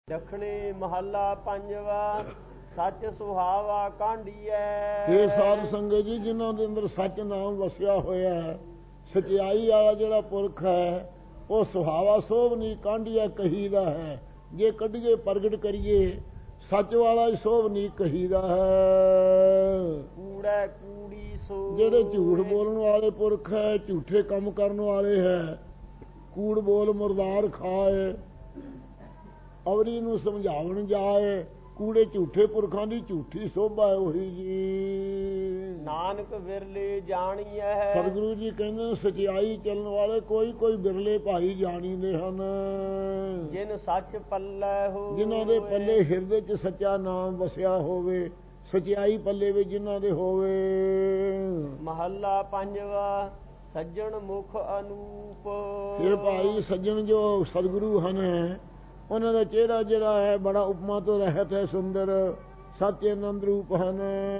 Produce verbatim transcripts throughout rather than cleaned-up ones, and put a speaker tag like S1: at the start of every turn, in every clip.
S1: ਦੱਖਣੀ ਮਹੱਲਾ ਪੰਜਵਾ। ਸੱਚ ਸੁਹਾਵਾ ਕਾਂਢੀਐ।
S2: ਇਹ ਸਾਧ ਸੰਗਤ ਜੀ ਜਿਨ੍ਹਾਂ ਦੇ ਅੰਦਰ ਸੱਚ ਨਾਮ ਵਸਿਆ ਹੋਇਆ ਹੈ, ਸਚਾਈ ਵਾਲਾ ਜਿਹੜਾ ਪੁਰਖ ਹੈ, ਉਹ ਸੁਹਾਵਾ ਸੋਭਨੀ ਕਾਂਢੀਐ ਕਹੀਦਾ ਹੈ। ਜੇ ਕੱਢੀਏ ਪ੍ਰਗਟ ਕਰੀਏ ਸੱਚ ਵਾਲਾ ਹੀ ਸੋਭਨੀ ਕਹੀਦਾ ਹੈ।
S1: ਕੂੜੈ ਕੂੜੀ ਸੋ
S2: ਜਿਹੜੇ ਝੂਠ ਬੋਲਣ ਵਾਲੇ ਪੁਰਖ ਹੈ, ਝੂਠੇ ਕੰਮ ਕਰਨ ਵਾਲੇ ਹੈ, ਕੂੜ ਬੋਲ ਮੁਰਦਾਰ ਖਾਏ, ਅਵਰੀ ਨੂੰ ਸਮਝਾਵਣ ਜਾਏ, ਕੂੜੇ ਝੂਠੇ ਪੁਰਖਾਂ ਦੀ ਝੂਠੀ ਸੋਭਾ ਹੈ ਉਹੀ ਜੀ।
S1: ਨਾਨਕ ਵਿਰਲੇ ਜਾਣੀਐ।
S2: ਸਤਿਗੁਰੂ ਜੀ ਕਹਿੰਦੇ ਨੇ ਸਚਾਈ ਚੱਲਣ ਵਾਲੇ ਕੋਈ ਕੋਈ ਬਿਰਲੇ ਭਾਈ ਜਾਣੀਦੇ ਹਨ।
S1: ਜਿਨ ਸੱਚ ਪੱਲੇ ਹੋ,
S2: ਜਿਨ੍ਹਾਂ ਦੇ ਪੱਲੇ ਹਿਰਦੇ 'ਚ ਸੱਚਾ ਨਾਮ ਵਸਿਆ ਹੋਵੇ, ਸਚਾਈ ਪੱਲੇ ਵਿੱਚ ਜਿਨ੍ਹਾਂ ਦੇ ਹੋਵੇ।
S1: ਮਹੱਲਾ ਪੰਜਵਾ। ਸੱਜਣ ਮੁਖ ਅਨੂਪ।
S2: ਇਹ ਭਾਈ ਸੱਜਣ ਜੋ ਸਤਿਗੁਰੂ ਹਨ, ਉਹਨਾਂ ਦਾ ਚਿਹਰਾ ਜਿਹੜਾ ਹੈ ਬੜਾ ਉਪਮਾ ਤੋਂ ਰਹਿਤ ਹੈ, ਸੁੰਦਰ ਸੱਚ ਆਨੰਦ ਰੂਪ ਹਨ।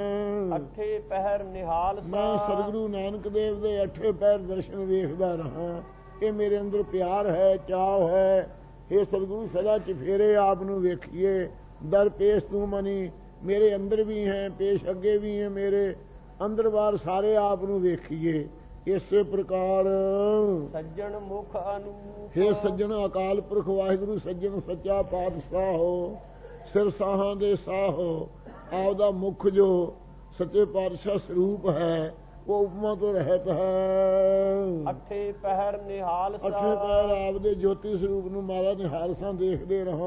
S1: ਅੱਠੇ ਪਹਿਰ ਨਿਹਾਲ ਸਾ।
S2: ਮੈਂ ਸਤਿਗੁਰੂ ਨਾਨਕ ਦੇਵ ਦੇ ਅੱਠੇ ਪਹਿਰ ਦਰਸ਼ਨ ਵੇਖਦਾ ਰਹਾ। ਇਹ ਮੇਰੇ ਅੰਦਰ ਪਿਆਰ ਹੈ, ਚਾਅ ਹੈ। ਇਹ ਸਤਿਗੁਰੂ ਸਦਾ ਚਫੇਰੇ ਆਪ ਨੂੰ ਵੇਖੀਏ। ਦਰ ਪੇਸ਼ ਤੂੰ ਮਨੀ, ਮੇਰੇ ਅੰਦਰ ਵੀ ਹੈ, ਪੇਸ਼ ਅੱਗੇ ਵੀ ਹੈ, ਮੇਰੇ ਅੰਦਰ ਬਾਹਰ ਸਾਰੇ ਆਪ ਨੂੰ ਵੇਖੀਏ। ਇਸੇ ਪ੍ਰਕਾਰ
S1: ਸੱਜਣ ਮੁਖ ਅਨੂਪ।
S2: ਹੇ ਸੱਜਣ ਅਕਾਲ ਪੁਰਖ ਵਾਹਿਗੁਰੂ ਸੱਜਣ ਸੱਚਾ ਪਾਤਸ਼ਾਹ ਹੋ, ਸਿਰ ਸਾਹਾਂ ਦੇ ਸਾਹੋ। ਆਪਦਾ ਮੁਖ ਜੋ ਸੱਚੇ ਪਾਤਸ਼ਾਹ ਸਰੂਪ ਹੈ ਉਹ ਉਪਮਾ ਤੋਂ ਰਹਿਤ ਹੈ।
S1: ਅੱਠੇ ਪਹਿਰ ਨਿਹਾਲ ਸਾ।
S2: ਅੱਠੇ ਪਹਿਰ ਆਪਦੇ ਜੋਤੀ ਸਰੂਪ ਨੂੰ ਮਾਰਾ ਨਿਹਾਲ ਸਾਂ ਦੇਖਦੇ ਰਹਾਂ।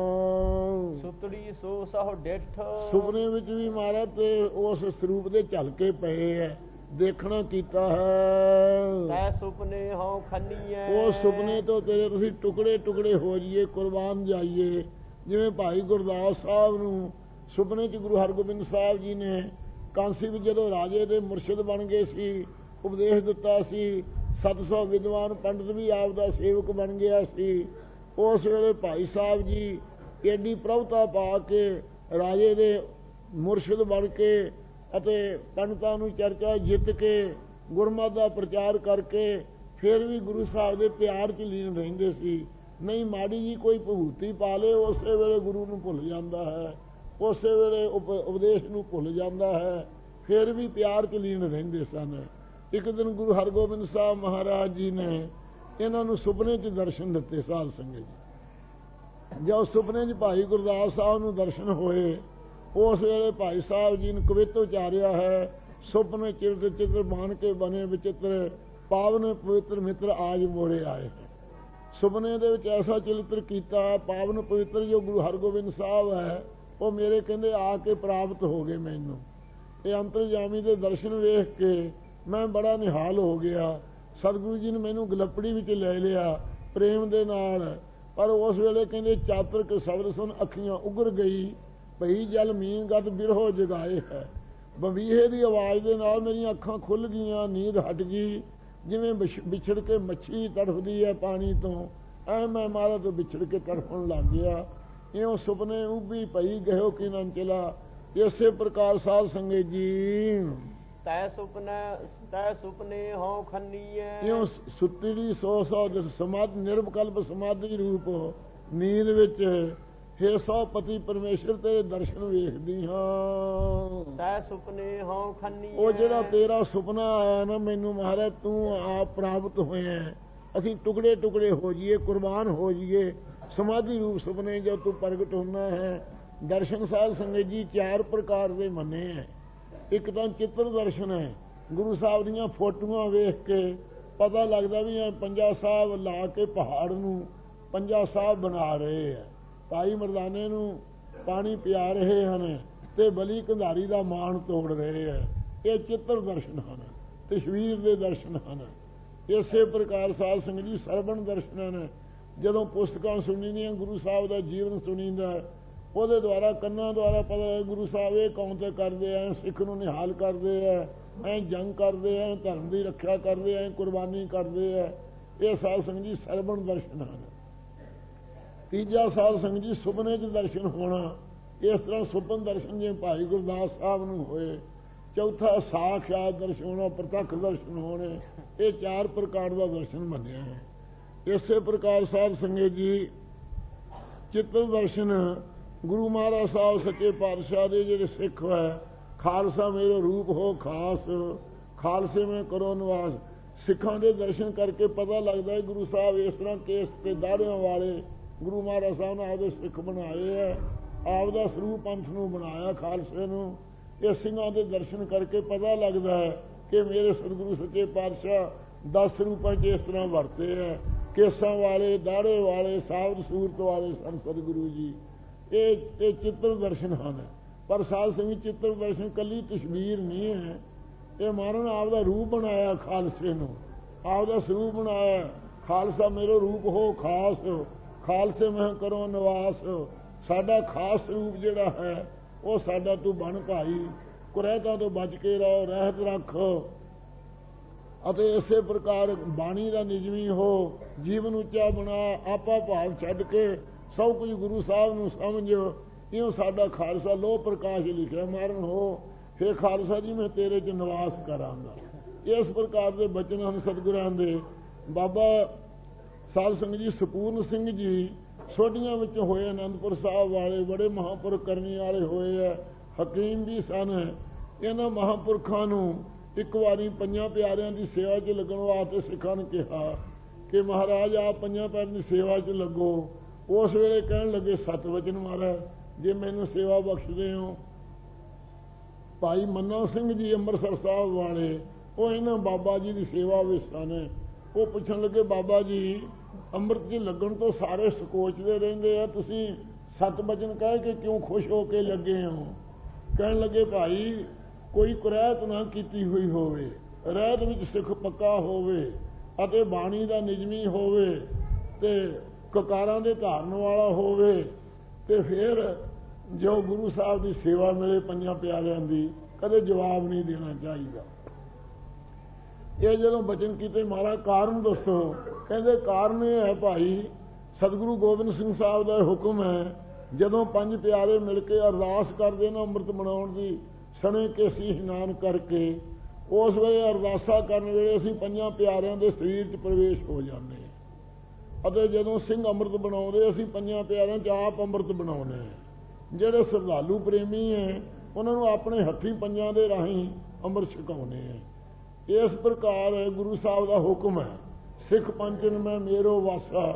S1: ਸੁਤੜੀ ਸੋ ਸਹੁ ਡਿਠ। ਸੁਪਨੇ
S2: ਵਿੱਚ ਵੀ ਮਾਰਾ ਤੇ ਉਸ ਸਰੂਪ ਦੇ ਝਲਕੇ ਪਏ ਹੈ, ਦੇਖਣਾ ਕੀਤਾ ਹੈ।
S1: ਤੈ ਸੁਪਨੇ ਹਉ ਖੰਨੀਐ।
S2: ਉਹ ਸੁਪਨੇ ਤੋਂ ਤੇਰੇ ਤੁਸੀਂ ਟੁਕੜੇ ਟੁਕੜੇ ਹੋ ਜਾਈਏ, ਕੁਰਬਾਨ ਜਾਈਏ। ਜਿਵੇਂ ਭਾਈ ਗੁਰਦਾਸ ਸਾਹਿਬ ਨੂੰ ਸੁਪਨੇ 'ਚ ਗੁਰੂ ਹਰਗੋਬਿੰਦ ਸਾਹਿਬ ਜੀ ਨੇ ਕਾਂਸੀ ਵਿੱਚ ਜਦੋਂ ਰਾਜੇ ਦੇ ਮੁਰਸ਼ਿਦ ਬਣ ਗਏ ਸੀ, ਉਪਦੇਸ਼ ਦਿੱਤਾ ਸੀ, ਸੱਤ ਸੌ ਵਿਦਵਾਨ ਪੰਡਤ ਵੀ ਆਪ ਦਾ ਸੇਵਕ ਬਣ ਗਿਆ ਸੀ। ਉਸ ਵੇਲੇ ਭਾਈ ਸਾਹਿਬ ਜੀ ਏਡੀ ਪ੍ਰਭਤਾ ਪਾ ਕੇ ਰਾਜੇ ਦੇ ਮੁਰਸ਼ਿਦ ਬਣ ਕੇ ਅਤੇ ਪੰਡਤਾਂ ਨੂੰ ਚਰਚਾ ਜਿੱਤ ਕੇ ਗੁਰਮਤਿ ਦਾ ਪ੍ਰਚਾਰ ਕਰਕੇ ਫਿਰ ਵੀ ਗੁਰੂ ਸਾਹਿਬ ਦੇ ਪਿਆਰ 'ਚ ਲੀਨ ਰਹਿੰਦੇ ਸੀ। ਨਹੀਂ ਮਾੜੀ ਜੀ ਕੋਈ ਭਵੂਤੀ ਪਾ ਲੇ, ਉਸੇ ਵੇਲੇ ਗੁਰੂ ਨੂੰ ਭੁੱਲ ਜਾਂਦਾ ਹੈ, ਉਸੇ ਵੇਲੇ ਉਪ ਉਪਦੇਸ਼ ਨੂੰ ਭੁੱਲ ਜਾਂਦਾ ਹੈ, ਫਿਰ ਵੀ ਪਿਆਰ 'ਚ ਲੀਨ ਰਹਿੰਦੇ ਸਨ। ਇੱਕ ਦਿਨ ਗੁਰੂ ਹਰਗੋਬਿੰਦ ਸਾਹਿਬ ਮਹਾਰਾਜ ਜੀ ਨੇ ਇਹਨਾਂ ਨੂੰ ਸੁਪਨੇ 'ਚ ਦਰਸ਼ਨ ਦਿੱਤੇ। ਸਾਧ ਸੰਗਤ ਜੀ ਜਦ ਸੁਪਨੇ 'ਚ ਭਾਈ ਗੁਰਦਾਸ ਸਾਹਿਬ ਨੂੰ ਦਰਸ਼ਨ ਹੋਏ, ਉਸ ਵੇਲੇ ਭਾਈ ਸਾਹਿਬ ਜੀ ਨੇ ਕਵਿਤ ਉਚਾਰਿਆ ਹੈ। ਸੁਪਨੇ ਚਿਰ ਚਿੱਤਰ ਬਾਣ ਕੇ ਬਣੇ ਵਿਚਿੱਤਰ, ਪਾਵਨ ਪਵਿੱਤਰ ਮਿੱਤਰ ਆਜ ਮੋੜੇ ਆਏ। ਸੁਪਨੇ ਦੇ ਵਿੱਚ ਐਸਾ ਚਰਿੱਤਰ ਕੀਤਾ, ਪਾਵਨ ਪਵਿੱਤਰ ਜੋ ਗੁਰੂ ਹਰਗੋਬਿੰਦ ਸਾਹਿਬ ਹੈ ਉਹ ਮੇਰੇ ਕਹਿੰਦੇ ਆ ਕੇ ਪ੍ਰਾਪਤ ਹੋ ਗਏ ਮੈਨੂੰ। ਇਹ ਅੰਤਰਜਾਮੀ ਦੇ ਦਰਸ਼ਨ ਵੇਖ ਕੇ ਮੈਂ ਬੜਾ ਨਿਹਾਲ ਹੋ ਗਿਆ। ਸਤਿਗੁਰੂ ਜੀ ਨੇ ਮੈਨੂੰ ਗਲਪੜੀ ਵਿੱਚ ਲੈ ਲਿਆ ਪ੍ਰੇਮ ਦੇ ਨਾਲ। ਪਰ ਉਸ ਵੇਲੇ ਕਹਿੰਦੇ ਚਾਤਰਕ ਸ਼ਬਦ ਸੁਣ ਅੱਖੀਆਂ ਉਗਰ ਗਈ, ਭਈ ਜਲ ਮੀਨ ਗਤ ਬਿਰਹੋ ਜਗਾਏ ਹੈ। ਬੰਬੀਹੇ ਦੀ ਆਵਾਜ਼ ਦੇ ਨਾਲ ਮੇਰੀਆਂ ਅੱਖਾਂ ਖੁੱਲ ਗਈਆਂ, ਨੀਂਦ ਹਟ ਗਈ। ਜਿਵੇਂ ਵਿਛੜ ਕੇ ਮੱਛੀ ਤੜਫਦੀ ਹੈ ਪਾਣੀ ਤੋਂ, ਐ ਮੈਂ ਮਾਰਾ ਤੋਂ ਵਿਛੜ ਕੇ ਤੜਫਣ ਲੱਗ ਗਿਆ। ਇਉਂ ਸੁਪਨੇ ਉਭੀ ਪਈ ਗਇਓ ਕਿ ਨਾ ਚਲਾ। ਇਸੇ ਪ੍ਰਕਾਰ ਸਾਧ ਸੰਗਤ ਜੀ
S1: ਤੈ ਸੁਪਨੇ ਤੈ ਸੁਪਨੇ ਹਉ ਖੰਨੀਐ।
S2: ਇਉਂ ਸੁਤੜੀ ਸੋ ਸੌ ਸਮਾਧ ਨਿਰਵਕਲਪ ਸਮਾਧੀ ਰੂਪ ਨੀਂਦ ਵਿੱਚ ਹੇ ਸੋ ਪਤੀ ਪਰਮੇਸ਼ਰ ਤੇਰੇ ਦਰਸ਼ਨ ਵੇਖਦੀ ਹਾਂ।
S1: ਤੈ ਸੁਪਨੇ ਹਉ ਖੰਨੀਐ।
S2: ਉਹ ਜਿਹੜਾ ਤੇਰਾ ਸੁਪਨਾ ਆਇਆ ਨਾ ਮੈਨੂੰ ਮਹਾਰਾਜ, ਤੂੰ ਆਪ ਪ੍ਰਾਪਤ ਹੋਇਆ। ਅਸੀਂ ਟੁਕੜੇ ਟੁਕੜੇ ਹੋ ਜਾਈਏ, ਕੁਰਬਾਨ ਹੋ ਜਾਈਏ। ਸਮਾਧੀ ਰੂਪ ਸੁਪਨੇ ਜੋ ਤੂੰ ਪ੍ਰਗਟ ਹੁੰਦਾ ਹੈ। ਦਰਸ਼ਨ ਸਾਧ ਸੰਗਤ ਜੀ ਚਾਰ ਪ੍ਰਕਾਰ ਦੇ ਮੰਨੇ ਹੈ। ਇੱਕ ਤਾਂ ਚਿੱਤਰ ਦਰਸ਼ਨ ਹੈ, ਗੁਰੂ ਸਾਹਿਬ ਦੀਆਂ ਫੋਟੋਆਂ ਵੇਖ ਕੇ ਪਤਾ ਲੱਗਦਾ ਵੀ ਇਹ ਪੰਜਾ ਸਾਹਿਬ ਲਾ ਕੇ ਪਹਾੜ ਨੂੰ ਪੰਜਾ ਸਾਹਿਬ ਬਣਾ ਰਹੇ ਹੈ, ਭਾਈ ਮਰਦਾਨੇ ਨੂੰ ਪਾਣੀ ਪਿਆ ਰਹੇ ਹਨ ਤੇ ਬਲੀ ਕੰਧਾਰੀ ਦਾ ਮਾਣ ਤੋੜ ਰਹੇ ਹੈ। ਇਹ ਚਿੱਤਰ ਦਰਸ਼ਨ ਹਨ, ਤਸਵੀਰ ਦੇ ਦਰਸ਼ਨ ਹਨ। ਇਸੇ ਪ੍ਰਕਾਰ ਸਾਧ ਸੰਗਤ ਜੀ ਸਰਵਣ ਦਰਸ਼ਨ ਹਨ। ਜਦੋਂ ਪੁਸਤਕਾਂ ਸੁਣੀਦੀਆਂ, ਗੁਰੂ ਸਾਹਿਬ ਦਾ ਜੀਵਨ ਸੁਣੀਦਾ, ਉਹਦੇ ਦੁਆਰਾ ਕੰਨਾਂ ਦੁਆਰਾ ਪਤਾ ਹੈ ਗੁਰੂ ਸਾਹਿਬ ਇਹ ਕੌਮ ਤੇ ਕਰਦੇ ਐ, ਸਿੱਖ ਨੂੰ ਨਿਹਾਲ ਕਰਦੇ ਐ, ਐ ਜੰਗ ਕਰਦੇ ਐ, ਧਰਮ ਦੀ ਰੱਖਿਆ ਕਰਦੇ ਐ, ਕੁਰਬਾਨੀ ਕਰਦੇ ਐ। ਇਹ ਸਾਧ ਸੰਗਤ ਜੀ ਸਰਵਣ ਦਰਸ਼ਨ ਹਨ। ਤੀਜਾ ਸਾਧ ਸੰਗਤ ਜੀ ਸੁਪਨੇ 'ਚ ਦਰਸ਼ਨ ਹੋਣਾ। ਇਸ ਤਰ੍ਹਾਂ ਸੁਪਨ ਦਰਸ਼ਨ ਜਿਵੇਂ ਭਾਈ ਗੁਰਦਾਸ ਸਾਹਿਬ ਨੂੰ ਹੋਏ। ਚੌਥਾ ਸਾਖਿਆਤ ਦਰਸ਼ਨ ਹੋਣਾ, ਪ੍ਰਤੱਖ ਦਰਸ਼ਨ ਹੋਣੇ। ਇਹ ਚਾਰ ਪ੍ਰਕਾਰ ਦਾ ਦਰਸ਼ਨ ਮੰਨਿਆ ਹੈ। ਇਸੇ ਪ੍ਰਕਾਰ ਸਾਧ ਸੰਗਤ ਜੀ ਚਿੱਤਰ ਦਰਸ਼ਨ ਗੁਰੂ ਮਹਾਰਾਜ ਸਾਹਿਬ ਸੱਚੇ ਪਾਤਸ਼ਾਹ ਦੇ ਜਿਹੜੇ ਸਿੱਖ ਹੈ, ਖਾਲਸਾ ਮੇਰਾ ਰੂਪ ਹੋ ਖਾਸ, ਖਾਲਸੇ ਮੈਂ ਕਰੋ ਨਿਵਾਸ। ਸਿੱਖਾਂ ਦੇ ਦਰਸ਼ਨ ਕਰਕੇ ਪਤਾ ਲੱਗਦਾ ਹੈ ਗੁਰੂ ਸਾਹਿਬ ਇਸ ਤਰ੍ਹਾਂ ਕੇਸ ਤੇ ਦਾੜਿਆਂ ਵਾਲੇ ਗੁਰੂ ਮਹਾਰਾਜ ਸਾਹਿਬ ਨੇ ਆਪਦੇ ਸਿੱਖ ਬਣਾਏ ਹੈ, ਆਪਦਾ ਸਰੂਪ ਪੰਥ ਨੂੰ ਬਣਾਇਆ ਖਾਲਸੇ ਨੂੰ। ਇਹ ਸਿੰਘਾਂ ਦੇ ਦਰਸ਼ਨ ਕਰਕੇ ਪਤਾ ਲੱਗਦਾ ਹੈ ਕਿ ਮੇਰੇ ਸਤਿਗੁਰੂ ਸੱਚੇ ਪਾਤਸ਼ਾਹ ਦਸ ਰੂਪਾਂ 'ਚ ਇਸ ਤਰ੍ਹਾਂ ਵਰਤੇ ਹੈ। ਕੇਸਾਂ ਵਾਲੇ, ਦਾੜੇ ਵਾਲੇ, ਸਾਬਤ ਸੂਰਤ ਵਾਲੇ ਸਨ ਸਤਿਗੁਰੂ ਜੀ। ਇਹ ਇਹ ਚਿੱਤਰ ਦਰਸ਼ਨ ਹਨ। ਪਰ ਸਾਧ ਸੰਗਤ ਚਿੱਤਰ ਦਰਸ਼ਨ ਕੱਲੀ ਤਸਵੀਰ ਨਹੀਂ ਹੈ, ਇਹ ਮਹਾਰਾਜ ਨੇ ਆਪਦਾ ਰੂਪ ਬਣਾਇਆ ਖਾਲਸੇ ਨੂੰ, ਆਪਦਾ ਸਰੂਪ ਬਣਾਇਆ। ਖਾਲਸਾ ਮੇਰਾ ਰੂਪ ਹੋ ਖਾਸ, ਖਾਲਸੇ ਮੈਂ ਕਰੋ ਨਿਵਾਸ। ਸਾਡਾ ਖਾਸ ਸਰੂਪ ਜਿਹੜਾ ਹੈ ਉਹ ਸਾਡਾ ਤੂੰ ਬਣ ਭਾਈ, ਕੁਰੈਤਾਂ ਤੋਂ ਬਚ ਕੇ ਰਹੋ, ਰਹਿਤ ਰੱਖ। ਅਤੇ ਇਸੇ ਪ੍ਰਕਾਰ ਬਾਣੀ ਦਾ ਨਿਜਮੀ ਹੋ, ਜੀਵਨ ਉੱਚਾ ਬਣਾ, ਆਪਾ ਭਾਵ ਛੱਡ ਕੇ ਸਭ ਕੁਝ ਗੁਰੂ ਸਾਹਿਬ ਨੂੰ ਸਮਝ। ਇਉਂ ਸਾਡਾ ਖਾਲਸਾ ਲੋਹ ਪ੍ਰਕਾਸ਼ ਲਿਖਿਆ ਮਾਰਨ ਹੋ, ਫੇ ਖਾਲਸਾ ਜੀ ਮੈਂ ਤੇਰੇ 'ਚ ਨਿਵਾਸ ਕਰਾਂਗਾ। ਇਸ ਪ੍ਰਕਾਰ ਦੇ ਬਚਨ ਹਨ ਸਤਿਗੁਰਾਂ ਦੇ। ਬਾਬਾ ਸਾਧ ਸੰਗਤ ਜੀ ਸਪੂਰਨ ਸਿੰਘ ਜੀ ਸੋਢੀਆਂ ਵਿੱਚ ਹੋਏ, ਅਨੰਦਪੁਰ ਸਾਹਿਬ ਵਾਲੇ ਬੜੇ ਮਹਾਂਪੁਰਖ ਕਰਨੀ ਵਾਲੇ ਹੋਏ ਹੈ, ਹਕੀਮ ਵੀ ਸਨ। ਇਹਨਾਂ ਮਹਾਂਪੁਰਖਾਂ ਨੂੰ ਇੱਕ ਵਾਰੀ ਪੰਜਾਂ ਪਿਆਰਿਆਂ ਦੀ ਸੇਵਾ 'ਚ ਲੱਗਣ ਵਾਸਤੇ ਸਿੱਖਾਂ ਨੇ ਕਿਹਾ ਕਿ ਮਹਾਰਾਜ ਆਪ ਪੰਜਾਂ ਪਿਆਰਿਆਂ ਦੀ ਸੇਵਾ 'ਚ ਲੱਗੋ। ਉਸ ਵੇਲੇ ਕਹਿਣ ਲੱਗੇ ਸਤ ਵਚਨ ਮਹਾਰਾਜ ਜੇ ਮੈਨੂੰ ਸੇਵਾ ਬਖਸ਼ਦੇ ਹੋ। ਭਾਈ ਮੰਨਾ ਸਿੰਘ ਜੀ ਅੰਮ੍ਰਿਤਸਰ ਸਾਹਿਬ ਵਾਲੇ, ਉਹ ਇਹਨਾਂ ਬਾਬਾ ਜੀ ਦੀ ਸੇਵਾ ਵਿੱਚ ਸਨ। ਉਹ ਪੁੱਛਣ ਲੱਗੇ ਬਾਬਾ ਜੀ ਅੰਮ੍ਰਿਤ 'ਚ ਲੱਗਣ ਤੋਂ ਸਾਰੇ ਸਕੋਚਦੇ ਰਹਿੰਦੇ ਆ, ਤੁਸੀਂ ਸਤ ਵਚਨ ਕਹਿ ਕੇ ਕਿਉਂ ਖੁਸ਼ ਹੋ ਕੇ ਲੱਗੇ ਹੋ? ਕਹਿਣ ਲੱਗੇ ਭਾਈ ਕੋਈ ਕੁਰੈਤ ਨਾ ਕੀਤੀ ਹੋਈ ਹੋਵੇ, ਰਹਿਤ ਵਿੱਚ ਸਿੱਖ ਪੱਕਾ ਹੋਵੇ ਅਤੇ ਬਾਣੀ ਦਾ ਨਿਜਮੀ ਹੋਵੇ ਤੇ ਕਕਾਰਾਂ ਦੇ ਧਾਰਨ ਵਾਲਾ ਹੋਵੇ, ਤੇ ਫਿਰ ਜੋ ਗੁਰੂ ਸਾਹਿਬ ਦੀ ਸੇਵਾ ਮਿਲੇ ਪੰਜਾਂ ਪਿਆਰਿਆਂ ਦੀ, ਕਦੇ ਜਵਾਬ ਨਹੀਂ ਦੇਣਾ ਚਾਹੀਦਾ। ਇਹ ਜਦੋਂ ਬਚਨ ਕੀਤੇ ਮਹਾਰਾਜ ਕਾਰਨ ਦੱਸੋ? ਕਹਿੰਦੇ ਕਾਰਨ ਇਹ ਹੈ ਭਾਈ ਸਤਿਗੁਰੂ ਗੋਬਿੰਦ ਸਿੰਘ ਸਾਹਿਬ ਦਾ ਹੁਕਮ ਹੈ, ਜਦੋਂ ਪੰਜ ਪਿਆਰੇ ਮਿਲ ਕੇ ਅਰਦਾਸ ਕਰਦੇ ਨਾ ਅੰਮ੍ਰਿਤ ਬਣਾਉਣ ਦੀ, ਸਣੇ ਕੇਸੀ ਇਸ਼ਨਾਨ ਕਰਕੇ, ਉਸ ਵੇਲੇ ਅਰਦਾਸਾਂ ਕਰਨ ਵੇਲੇ ਅਸੀਂ ਪੰਜਾਂ ਪਿਆਰਿਆਂ ਦੇ ਸਰੀਰ 'ਚ ਪ੍ਰਵੇਸ਼ ਹੋ ਜਾਂਦੇ ਹਾਂ। ਅਤੇ ਜਦੋਂ ਸਿੰਘ ਅੰਮ੍ਰਿਤ ਬਣਾਉਂਦੇ ਅਸੀਂ ਪੰਜਾਂ ਪਿਆਰਿਆਂ 'ਚ ਆਪ ਅੰਮ੍ਰਿਤ ਬਣਾਉਂਦੇ ਹਾਂ। ਜਿਹੜੇ ਸ਼ਰਧਾਲੂ ਪ੍ਰੇਮੀ ਹੈ ਉਹਨਾਂ ਨੂੰ ਆਪਣੇ ਹੱਥੀਂ ਪੰਜਾਂ ਦੇ ਰਾਹੀਂ ਅੰਮ੍ਰਿਤ ਛਕਾਉਂਦੇ ਹੈ। ਇਸ ਪ੍ਰਕਾਰ ਗੁਰੂ ਸਾਹਿਬ ਦਾ ਹੁਕਮ ਹੈ, ਸਿੱਖ ਪੰਚਨ ਮੈਂ ਮੇਰੋ ਵਾਸਾ।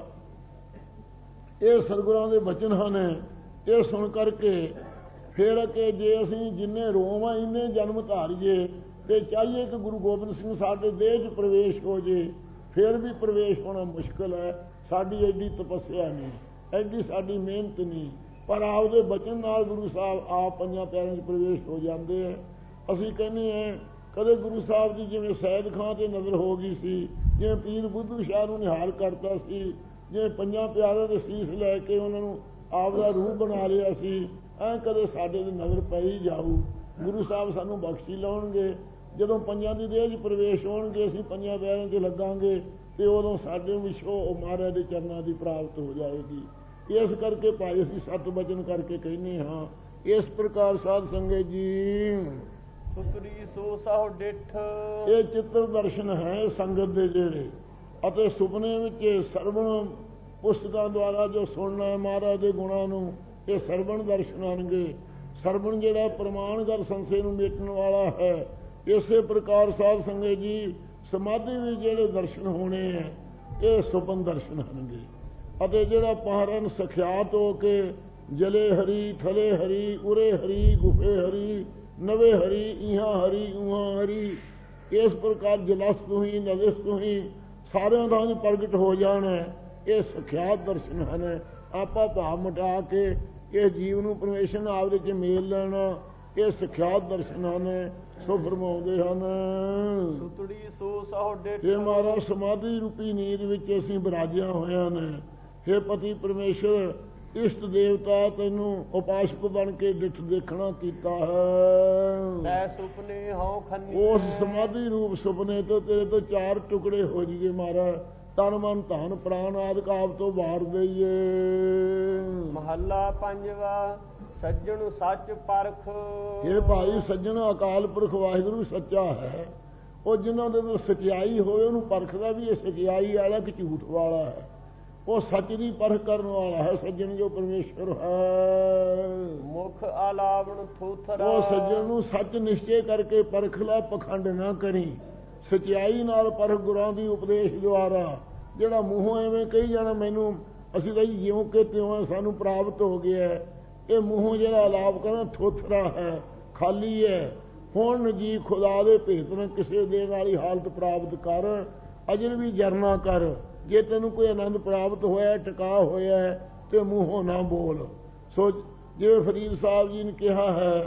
S2: ਇਹ ਸਤਿਗੁਰਾਂ ਦੇ ਬਚਨ ਹਨ। ਇਹ ਸੁਣ ਕਰਕੇ ਫਿਰ ਕਿ ਜੇ ਅਸੀਂ ਜਿੰਨੇ ਰੋਮ ਆ ਇੰਨੇ ਜਨਮ ਧਾਰੀਏ ਤੇ ਚਾਹੀਏ ਕਿ ਗੁਰੂ ਗੋਬਿੰਦ ਸਿੰਘ ਸਾਡੇ ਦੇਹ 'ਚ ਪ੍ਰਵੇਸ਼ ਹੋ ਜੇ, ਫਿਰ ਵੀ ਪ੍ਰਵੇਸ਼ ਹੋਣਾ ਮੁਸ਼ਕਲ ਹੈ। ਸਾਡੀ ਐਡੀ ਤਪੱਸਿਆ ਨਹੀਂ, ਐਡੀ ਸਾਡੀ ਮਿਹਨਤ ਨਹੀਂ, ਪਰ ਆਪਦੇ ਬਚਨ ਨਾਲ ਗੁਰੂ ਸਾਹਿਬ ਆਪ ਪੰਜਾਂ ਪਿਆਰਿਆਂ 'ਚ ਪ੍ਰਵੇਸ਼ ਹੋ ਜਾਂਦੇ ਹੈ। ਅਸੀਂ ਕਹਿੰਦੇ ਹਾਂ ਕਦੇ ਗੁਰੂ ਸਾਹਿਬ ਦੀ ਜਿਵੇਂ ਸੈਦ ਖਾਂ ਤੇ ਨਜ਼ਰ ਹੋ ਗਈ ਸੀ, ਜਿਵੇਂ ਪੀਰ ਬੁੱਧੂ ਸ਼ਾਹ ਨੂੰ ਨਿਹਾਲ ਕਰਤਾ ਸੀ, ਜਿਵੇਂ ਪੰਜਾਂ ਪਿਆਰਿਆਂ ਦੇ ਸੀਸ ਲੈ ਕੇ ਉਹਨਾਂ ਨੂੰ ਆਪਦਾ ਰੂਪ ਬਣਾ ਲਿਆ ਸੀ, ਐਂ ਕਦੇ ਸਾਡੇ ਦੀ ਨਜ਼ਰ ਪਈ ਜਾਊ। ਗੁਰੂ ਸਾਹਿਬ ਸਾਨੂੰ ਬਖਸ਼ੀ ਲਾਉਣਗੇ, ਜਦੋਂ ਪੰਜਾਂ ਦੀ ਦੇਹ 'ਚ ਪ੍ਰਵੇਸ਼ ਹੋਣਗੇ ਅਸੀਂ ਪੰਜਾਂ ਪਿਆਰਿਆਂ 'ਚ ਲੱਗਾਂਗੇ ਤੇ ਉਦੋਂ ਸਾਡੇ ਵਿਸ਼ੋ ਉਹ ਮਹਾਰਾਜ ਦੇ ਚਰਨਾਂ ਦੀ ਪ੍ਰਾਪਤ ਹੋ ਜਾਏਗੀ। ਇਸ ਕਰਕੇ ਭਾਈ ਅਸੀਂ ਸਤ ਬਚਨ ਕਰਕੇ ਕਹਿੰਦੇ ਹਾਂ। ਇਸ ਪ੍ਰਕਾਰ ਸਾਧ ਸੰਗਤ ਜੀ
S1: ਸੁਤਰੀ ਸੋ ਸਾਹੁ ਡਿਠ,
S2: ਇਹ ਚਿੱਤਰ ਦਰਸ਼ਨ ਹੈ ਸੰਗਤ ਦੇ ਜਿਹੜੇ, ਅਤੇ ਸੁਪਨੇ ਵਿੱਚ ਸਰਵਣ ਪੁਸਤਕਾਂ ਦੁਆਰਾ ਜੋ ਸੁਣਨਾ ਮਹਾਰਾਜ ਦੇ ਗੁਣਾਂ ਨੂੰ, ਇਹ ਸਰਵਣ ਦਰਸ਼ਨ ਆਣਗੇ। ਸਰਵਣ ਜਿਹੜਾ ਪ੍ਰਮਾਣਗਤ ਸੰਸੇ ਨੂੰ ਮੇਟਣ ਵਾਲਾ ਹੈ। ਇਸੇ ਪ੍ਰਕਾਰ ਸਾਧ ਸੰਗਤ ਜੀ ਸਮਾਧੀ ਵਿੱਚ ਜਿਹੜੇ ਦਰਸ਼ਨ ਹੋਣੇ ਹੈ ਇਹ ਸੁਪਨ ਦਰਸ਼ਨ ਹੋਣਗੇ। ਅਤੇ ਜਿਹੜਾ ਪਹਰਨ ਸਖਿਆਤ ਹੋ ਕੇ ਜਲੇ ਹਰੀ ਥਲੇ ਹਰੀ ਉਰੇ ਹਰੀ ਗੁਫੇ ਹਰੀ ਨਵੇ ਹਰੀ ਇਹਾਂ ਹਰੀ ਉਹਾਂ ਹਰੀ, ਇਸ ਪ੍ਰਕਾਰ ਜਲਸ ਤੋਂ ਹੀ ਨਵਿਸ ਤੋਂ ਹੀ ਸਾਰਿਆਂ ਦਾ ਪ੍ਰਗਟ ਹੋ ਜਾਣਾ, ਇਹ ਸਖਿਆਤ ਦਰਸ਼ਨ ਹਨ। ਆਪਾ ਭਾਵ ਮਿਟਾ ਕੇ ਇਹ ਜੀਵ ਨੂੰ ਪਰਮੇਸ਼ਰ ਆਪਦੇ 'ਚ ਮੇਲ ਲੈਣਾ, ਇਹ ਸਖਿਆਤ ਦਰਸ਼ਨ ਹਨ। ਸੋ ਫਰਮਾਉਂਦੇ ਹਨ
S1: ਸੁਤੜੀ ਸੋ ਸਾਹੁ ਡਿਠ,
S2: ਇਹ ਮਹਾਰਾਜ ਸਮਾਧੀ ਰੂਪੀ ਨੀਂਦ ਵਿੱਚ ਅਸੀਂ ਬਿਰਾਜਿਆ ਹੋਇਆ ਨੇ। ਹੇ ਪਤੀ ਪਰਮੇਸ਼ਰ ਇਸ਼ਟ ਦੇਵਤਾ ਤੈਨੂੰ ਉਪਾਸ਼ਕ ਬਣ ਕੇ ਡਿਠ ਦੇਖਣਾ ਕੀਤਾ ਹੈ।
S1: ਤੈ ਸੁਪਨੇ ਹਉ ਖੰਨੀ,
S2: ਉਸ ਸਮਾਧੀ ਰੂਪ ਸੁਪਨੇ ਤੋਂ ਤੇਰੇ ਤੋਂ ਚਾਰ ਟੁਕੜੇ ਹੋ ਜੀਏ ਮਹਾਰਾਜ, ਤਨ ਮਨ ਧਨ ਪ੍ਰਾਣ ਆਦਿ ਆਪ ਤੋਂ ਵਾਰ ਦਈਏ।
S1: ਮਹੱਲਾ ਪੰਜਵਾ ਸੱਜਣ ਸੱਚ ਪਰਖ,
S2: ਇਹ ਭਾਈ ਸੱਜਣ ਅਕਾਲ ਪੁਰਖ ਵਾਹਿਗੁਰੂ ਸੱਚਾ ਹੈ। ਉਹ ਜਿਨ੍ਹਾਂ ਦੇ ਅੰਦਰ ਸਚਾਈ ਹੋਵੇ ਉਹਨੂੰ ਪਰਖਦਾ ਵੀ ਇਹ ਸਚਾਈ ਵਾਲਾ ਕਿ ਝੂਠ ਵਾਲਾ ਹੈ। ਉਹ ਸੱਚ ਦੀ ਪਰਖ ਕਰਨ ਵਾਲਾ ਹੈ ਸੱਜਣ ਜੋ ਪਰਮੇਸ਼ਰ ਹੈ।
S1: ਮੁਖ ਆਲਾਵਣ ਥੋਥਰਾ
S2: ਉਹ ਸੱਜਣ ਨੂੰ ਸੱਚ ਨਿਸ਼ਚੈ ਕਰਕੇ ਪਰਖ ਲੈ, ਪਖੰਡ ਨਾ ਕਰੀ। ਸਚਾਈ ਨਾਲ ਪਰਖ ਗੁਰਾਂ ਦੀ ਉਪਦੇਸ਼ ਦੁਆਰਾ। ਜਿਹੜਾ ਮੂੰਹੋਂ ਐਵੇਂ ਕਹੀ ਜਾਣਾ ਮੈਨੂੰ ਅਸੀਂ ਤਾਂ ਜਿਉਂ ਕਿ ਤਿਉਂ ਸਾਨੂੰ ਪ੍ਰਾਪਤ ਹੋ ਗਿਆ, ਇਹ ਮੂੰਹੋਂ ਜਿਹੜਾ ਆਲਾਪ ਕਰਨਾ ਥੋਥਰਾ ਹੈ, ਖਾਲੀ ਹੈ। ਹੁਣ ਜੀ ਖੁਦਾ ਦੇ ਭੇਤ ਨਾਲ ਕਿਸੇ ਦੇਣ ਵਾਲੀ ਹਾਲਤ ਪ੍ਰਾਪਤ ਕਰ, ਅਜਰ ਵੀ ਜਰਨਾ ਕਰ। ਜੇ ਤੈਨੂੰ ਕੋਈ ਆਨੰਦ ਪ੍ਰਾਪਤ ਹੋਇਆ, ਟਿਕਾ ਹੋਇਆ ਤੇ ਮੂੰਹੋਂ ਨਾ ਬੋਲ। ਸੋ ਜਿਵੇਂ ਫਰੀਦ ਸਾਹਿਬ ਜੀ ਨੇ ਕਿਹਾ ਹੈ,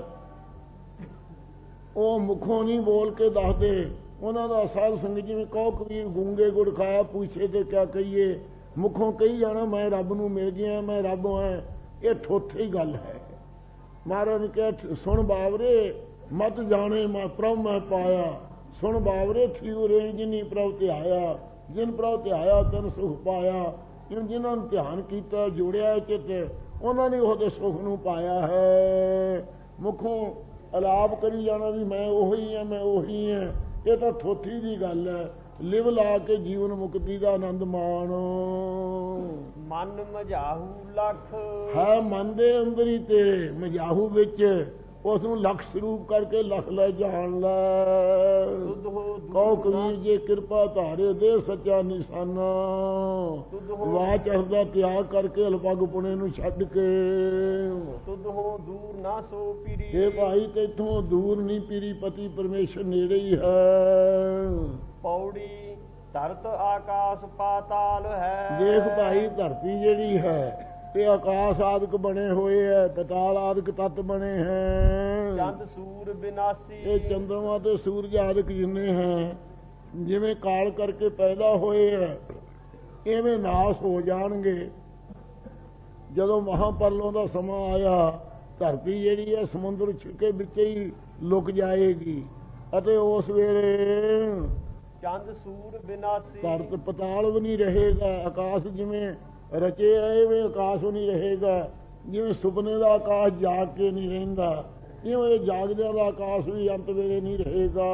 S2: ਉਹ ਮੁਖੋਂ ਨਹੀਂ ਬੋਲ ਕੇ ਦੱਸਦੇ। ਉਹਨਾਂ ਦਾ ਸਾਧ ਸੰਗਤ ਜਿਵੇਂ ਕਹੋ ਕਬੀਰ ਗੂੰਗੇ ਗੁੜ ਖਾਇਆ, ਪੁੱਛੇ ਤੇ ਕਿਆ ਕਹੀਏ। ਮੁਖੋਂ ਕਹੀ ਜਾਣਾ ਮੈਂ ਰੱਬ ਨੂੰ ਮਿਲ ਗਿਆ, ਮੈਂ ਰੱਬ ਹਾਂ, ਇਹ ਠੋਥੇ ਹੀ ਗੱਲ ਹੈ। ਮਹਾਰਾਜ ਨੇ ਕਿਹਾ ਸੁਣ ਬਾਵਰੇ ਮਤ ਜਾਣੇ ਮੈਂ ਪ੍ਰਭ ਮੈਂ ਪਾਇਆ। ਸੁਣ ਬਾਵਰੇ ਥੀਉ ਰੇ ਜਿਨੀ ਪ੍ਰਭ ਧਿਆਇਆ, ਜਿਨ ਪ੍ਰਭ ਧਿਆਇਆ ਤਨ ਸੁਖ ਪਾਇਆ। ਜਿਨ੍ਹਾਂ ਨੂੰ ਧਿਆਨ ਕੀਤਾ, ਜੋੜਿਆ ਚਿੱਤ, ਉਹਨਾਂ ਨੇ ਉਹਦੇ ਸੁਖ ਨੂੰ ਪਾਇਆ ਹੈ। ਮੁਖੋਂ ਅਲਾਪ ਕਰੀ ਜਾਣਾ ਵੀ ਮੈਂ ਉਹੀ ਹਾਂ, ਮੈਂ ਉਹੀ ਹਾਂ, ਇਹ ਤਾਂ ਥੋਥੀ ਦੀ ਗੱਲ ਹੈ। ਲਿਵ ਲਾ ਕੇ ਜੀਵਨ ਮੁਕਤੀ ਦਾ ਆਨੰਦ ਮਾਣੋ।
S1: ਮਨ ਮਝਾਹੂ ਲੱਖ
S2: ਹੈ ਮਨ ਦੇ ਅੰਦਰ ਹੀ ਤੇਰੇ, ਮਝਾਹੂ ਵਿੱਚ ਉਸ ਨੂੰ ਲੱਖ ਸਰੂਪ ਕਰਕੇ ਲੱਖ ਲੈ ਜਾਣ ਲੈ। ਕਹੋ ਕਬੀਰ ਜੇ ਕਿਰਪਾ ਧਾਰੇ ਦੇ ਸੱਚਾ ਨਿਸ਼ਾਨਾ। ਵਾਚ ਅਰਦਾ ਤਿਆਗ ਕਰਕੇ ਅਲਪਗ ਪੁਣੇ ਨੂੰ ਛੱਡ ਕੇ।
S1: ਤੁਧੋਂ ਦੂਰ ਨਾ ਸੋ ਪੀਰੀ,
S2: ਇਹ ਭਾਈ ਤੇਥੋਂ ਦੂਰ ਨਹੀਂ ਪੀਰੀ, ਪਤੀ ਪਰਮੇਸ਼ਰ ਨੇੜੇ ਹੀ ਹੈ।
S1: ਪੌੜੀ ਧਰਤ ਆਕਾਸ਼ ਪਾਤਾਲ ਹੈ।
S2: ਦੇਖ ਭਾਈ ਧਰਤੀ ਜਿਹੜੀ ਹੈ ਤੇ ਆਕਾਸ਼ ਆਦਿਕ ਬਣੇ ਹੋਏ ਹੈ, ਪਤਾਲ ਆਦਿਕ ਤੱਤ ਬਣੇ ਹੈ।
S1: ਚੰਦ ਸੂਰ ਬਿਨਾਸੀ,
S2: ਇਹ ਚੰਦਰਮਾ ਤੇ ਸੂਰਜ ਆਦਿਕ ਜਿੰਨੇ ਹੈ ਜਿਵੇਂ ਕਾਲ ਕਰਕੇ ਪੈਦਾ ਹੋਏ ਹੈ, ਇਵੇਂ ਨਾਸ ਹੋ ਜਾਣਗੇ। ਜਦੋਂ ਮਹਾਂਪਰਲੋਂ ਦਾ ਸਮਾਂ ਆਇਆ, ਧਰਤੀ ਜਿਹੜੀ ਹੈ ਸਮੁੰਦਰ ਛਿੱਕੇ ਵਿੱਚ ਹੀ ਲੁਕ ਜਾਏਗੀ ਅਤੇ ਉਸ ਵੇਲੇ
S1: ਚੰਦ ਸੂਰ ਬਿਨਾਸੀ
S2: ਧਰਤ ਪਤਾਲ ਵੀ ਨਹੀਂ ਰਹੇਗਾ। ਆਕਾਸ਼ ਜਿਵੇਂ ਰਚੇ ਐਵੇਂ ਆਕਾਸ਼ ਨਹੀਂ ਰਹੇਗਾ। ਜਿਵੇਂ ਸੁਪਨੇ ਦਾ ਆਕਾਸ਼ ਜਾਗ ਕੇ ਨਹੀਂ ਰਹਿੰਦਾ, ਇਵੇਂ ਜਾਗਦਿਆਂ ਦਾ ਆਕਾਸ਼ ਵੀ ਅੰਤ ਵੇਲੇ ਨਹੀਂ ਰਹੇਗਾ।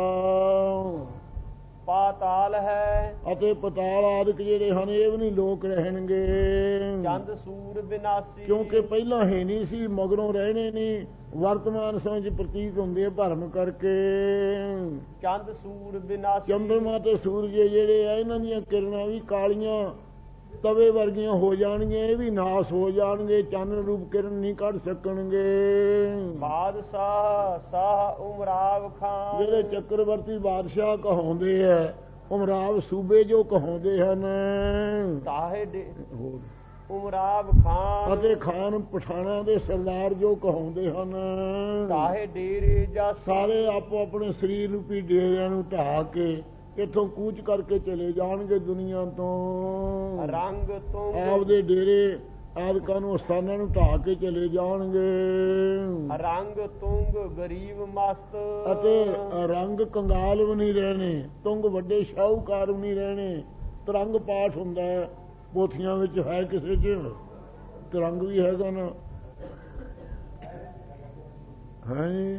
S1: ਪਾਤਾਲ ਹੈ
S2: ਅਤੇ ਪਤਾਲ ਆਦਿਕ ਜਿਹੜੇ ਹਨ ਇਹ ਵੀ ਨਹੀਂ ਲੋਕ ਰਹਿਣਗੇ।
S1: ਚੰਦ ਸੂਰ ਬਿਨਾਸੀ,
S2: ਕਿਉਂਕਿ ਪਹਿਲਾਂ ਹੈ ਨਹੀਂ ਸੀ, ਮਗਰੋਂ ਰਹਿਣੇ ਨਹੀਂ। ਵਰਤਮਾਨ ਸਮੇਂ 'ਚ ਪ੍ਰਤੀਤ ਹੁੰਦੇ ਆ ਭਰਮ ਕਰਕੇ।
S1: ਚੰਦ ਸੂਰ ਬਿਨਾਸੀ,
S2: ਚੰਦਰਮਾ ਤੇ ਸੂਰਜ ਜਿਹੜੇ ਆ ਇਹਨਾਂ ਦੀਆਂ ਕਿਰਨਾਂ ਵੀ ਕਾਲੀਆਂ ਤਵੇ ਵਰਗੀਆਂ ਹੋ ਜਾਣਗੀਆਂ, ਇਹ ਵੀ ਨਾਸ ਹੋ ਜਾਣਗੇ, ਚਾਨਣ ਰੂਪ ਕਿਰਨ ਨਹੀਂ ਕੱਢ ਸਕਣਗੇ।
S1: ਬਾਦਸ਼ਾਹ ਸਾਹ ਉਮਰਾਵ ਖਾਨ,
S2: ਜਿਹੜੇ ਚੱਕਰਵਰਤੀ ਬਾਦਸ਼ਾਹ ਕਹਾਉਂਦੇ ਆ, ਉਮਰਾਵ ਸੂਬੇ ਜੋ ਕਹਾਉਂਦੇ ਹਨ,
S1: ਤਾਹੇ ਉਮਰਾਵ ਖਾਨ
S2: ਅਤੇ ਖਾਨ ਪਠਾਣਾ ਦੇ ਸਰਦਾਰ ਜੋ ਕਹਾਉਂਦੇ ਹਨ,
S1: ਤਾਹੇ ਡੇਰੇ ਜਾਂ
S2: ਸਾਰੇ ਆਪੋ ਆਪਣੇ ਸਰੀਰ ਰੂਪੀ ਡੇਰਿਆਂ ਨੂੰ ਢਾਹ ਕੇ ਇੱਥੋਂ ਕੂਚ ਕਰਕੇ ਚਲੇ ਜਾਣਗੇ ਦੁਨੀਆ ਤੋਂ।
S1: ਰੰਗ ਤੋਂ
S2: ਆਪਦੇ ਡੇਰੇ ਆਦਿਕਾਂ ਨੂੰ ਸਥਾਨਾਂ ਨੂੰ ਢਾਹ ਕੇ ਚਲੇ ਜਾਣਗੇ।
S1: ਰੰਗ ਤੁੰਗ ਗਰੀਬ ਮਸਤ,
S2: ਅਤੇ ਰੰਗ ਕੰਗਾਲ ਵੀ ਨਹੀਂ ਰਹਿਣੇ, ਤੁੰਗ ਵੱਡੇ ਸ਼ਾਹੂਕਾਰ ਵੀ ਨਹੀਂ ਰਹਿਣੇ। ਤਰੰਗ ਪਾਠ ਹੁੰਦਾ ਹੈ ਪੋਥੀਆਂ ਵਿੱਚ, ਹੈ ਕਿਸੇ 'ਚ ਤਰੰਗ ਵੀ ਹੈਗਾ ਨਾ, ਹੈ ਜੀ।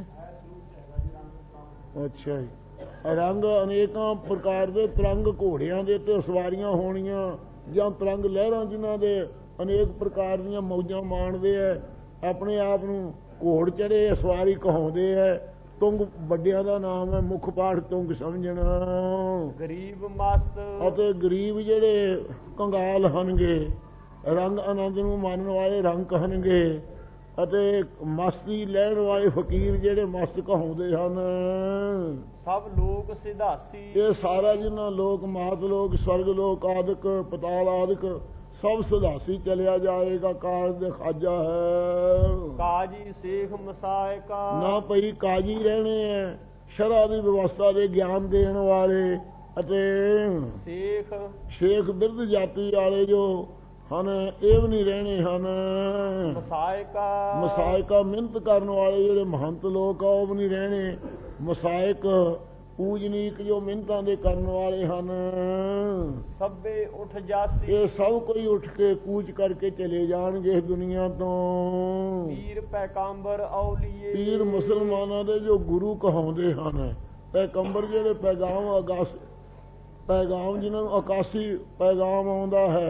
S2: ਅੱਛਾ ਜੀ। ਰੰਗ ਅਨੇਕਾਂ ਪ੍ਰਕਾਰ ਦੇ ਤਰੰਗ ਘੋੜਿਆਂ ਦੇ ਤੇ ਸਵਾਰੀਆਂ ਹੋਣੀਆਂ, ਜਾਂ ਤਰੰਗ ਲਹਿਰਾਂ ਜਿਨ੍ਹਾਂ ਦੇ ਅਨੇਕ ਪ੍ਰਕਾਰ ਦੀਆਂ ਮੌਜਾਂ ਮਾਣਦੇ ਹੈ। ਆਪਣੇ ਆਪ ਨੂੰ ਘੋੜ ਚੜੇ ਸਵਾਰੀ ਕਹਾਉਂਦੇ ਹੈ। ਤੁੰਗ ਵੱਡਿਆਂ ਦਾ ਨਾਮ ਹੈ, ਮੁੱਖ ਪਾਠ ਤੁੰਗ ਸਮਝਣਾ।
S1: ਗਰੀਬ ਮਸਤ
S2: ਅਤੇ ਗਰੀਬ ਜਿਹੜੇ ਕੰਗਾਲ ਹਨਗੇ, ਰੰਗ ਆਨੰਦ ਨੂੰ ਮਾਨਣ ਵਾਲੇ ਰੰਗ ਕਹਣਗੇ, ਅਤੇ ਮਸਤੀ ਲੈਣ ਵਾਲੇ ਫਕੀਰ ਜਿਹੜੇ ਮਸਤ ਕਹਾਉਂਦੇ ਹਨ।
S1: ਸਭ ਲੋਕ ਸਿਧਾਸੀ,
S2: ਇਹ ਸਾਰਾ ਜਿੰਨਾ ਲੋਕ ਮਾਤ ਲੋਕ ਸਵਰਗ ਲੋਕ ਆਦਿਕ ਪਤਾਲ ਆਦਿਕ ਸਭ ਸਿਧਾਸੀ ਚਲਿਆ ਜਾਏਗਾ। ਕਾਜ ਦੇ ਖਾਜਾ ਹੈ।
S1: ਕਾਜੀ ਸੇਖ ਮਸਾਇਕਾ, ਨਾ
S2: ਭਈ ਕਾਜੀ ਰਹਿਣੇ ਹੈ, ਸ਼ਰ੍ਹਾ ਦੀ ਵਿਵਸਥਾ ਦੇ ਗਿਆਨ ਦੇਣ ਵਾਲੇ, ਅਤੇ
S1: ਸੇਖ
S2: ਸ਼ੇਖ ਬਿਰਧ ਜਾਤੀ ਵਾਲੇ ਜੋ ਹਨ ਇਹ ਵੀ ਨਹੀਂ ਰਹਿਣੇ ਹਨ।
S1: ਮਸਾਇਕਾ
S2: ਮਸਾਇਕਾ ਮਿਹਨਤ ਕਰਨ ਵਾਲੇ ਜਿਹੜੇ ਮਹੰਤ ਲੋਕ ਆ ਉਹ ਵੀ ਨਹੀਂ ਰਹਿਣੇ। ਮਸਾਇਕ ਪੂਜਨੀਕ ਜੋ ਮਿਹਨਤਾਂ ਦੇ ਕਰਨ ਵਾਲੇ ਹਨ।
S1: ਸਭੇ ਉੱਠ ਜਾਸੀ,
S2: ਇਹ ਸਭ ਕੋਈ ਉੱਠ ਕੇ ਕੂਚ ਕਰਕੇ ਚਲੇ ਜਾਣਗੇ ਇਸ ਦੁਨੀਆ ਤੋਂ।
S1: ਪੀਰ ਪੈਗੰਬਰ ਔਲੀਏ,
S2: ਪੀਰ ਮੁਸਲਮਾਨਾਂ ਦੇ ਜੋ ਗੁਰੂ ਕਹਾਉਂਦੇ ਹਨ। ਪੈਗੰਬਰ ਜਿਹੜੇ ਪੈਗਾਮ ਅਗਾਸ ਪੈਗਾਮ ਜਿਨ੍ਹਾਂ ਨੂੰ ਆਕਾਸ਼ੀ ਪੈਗਾਮ ਆਉਂਦਾ ਹੈ,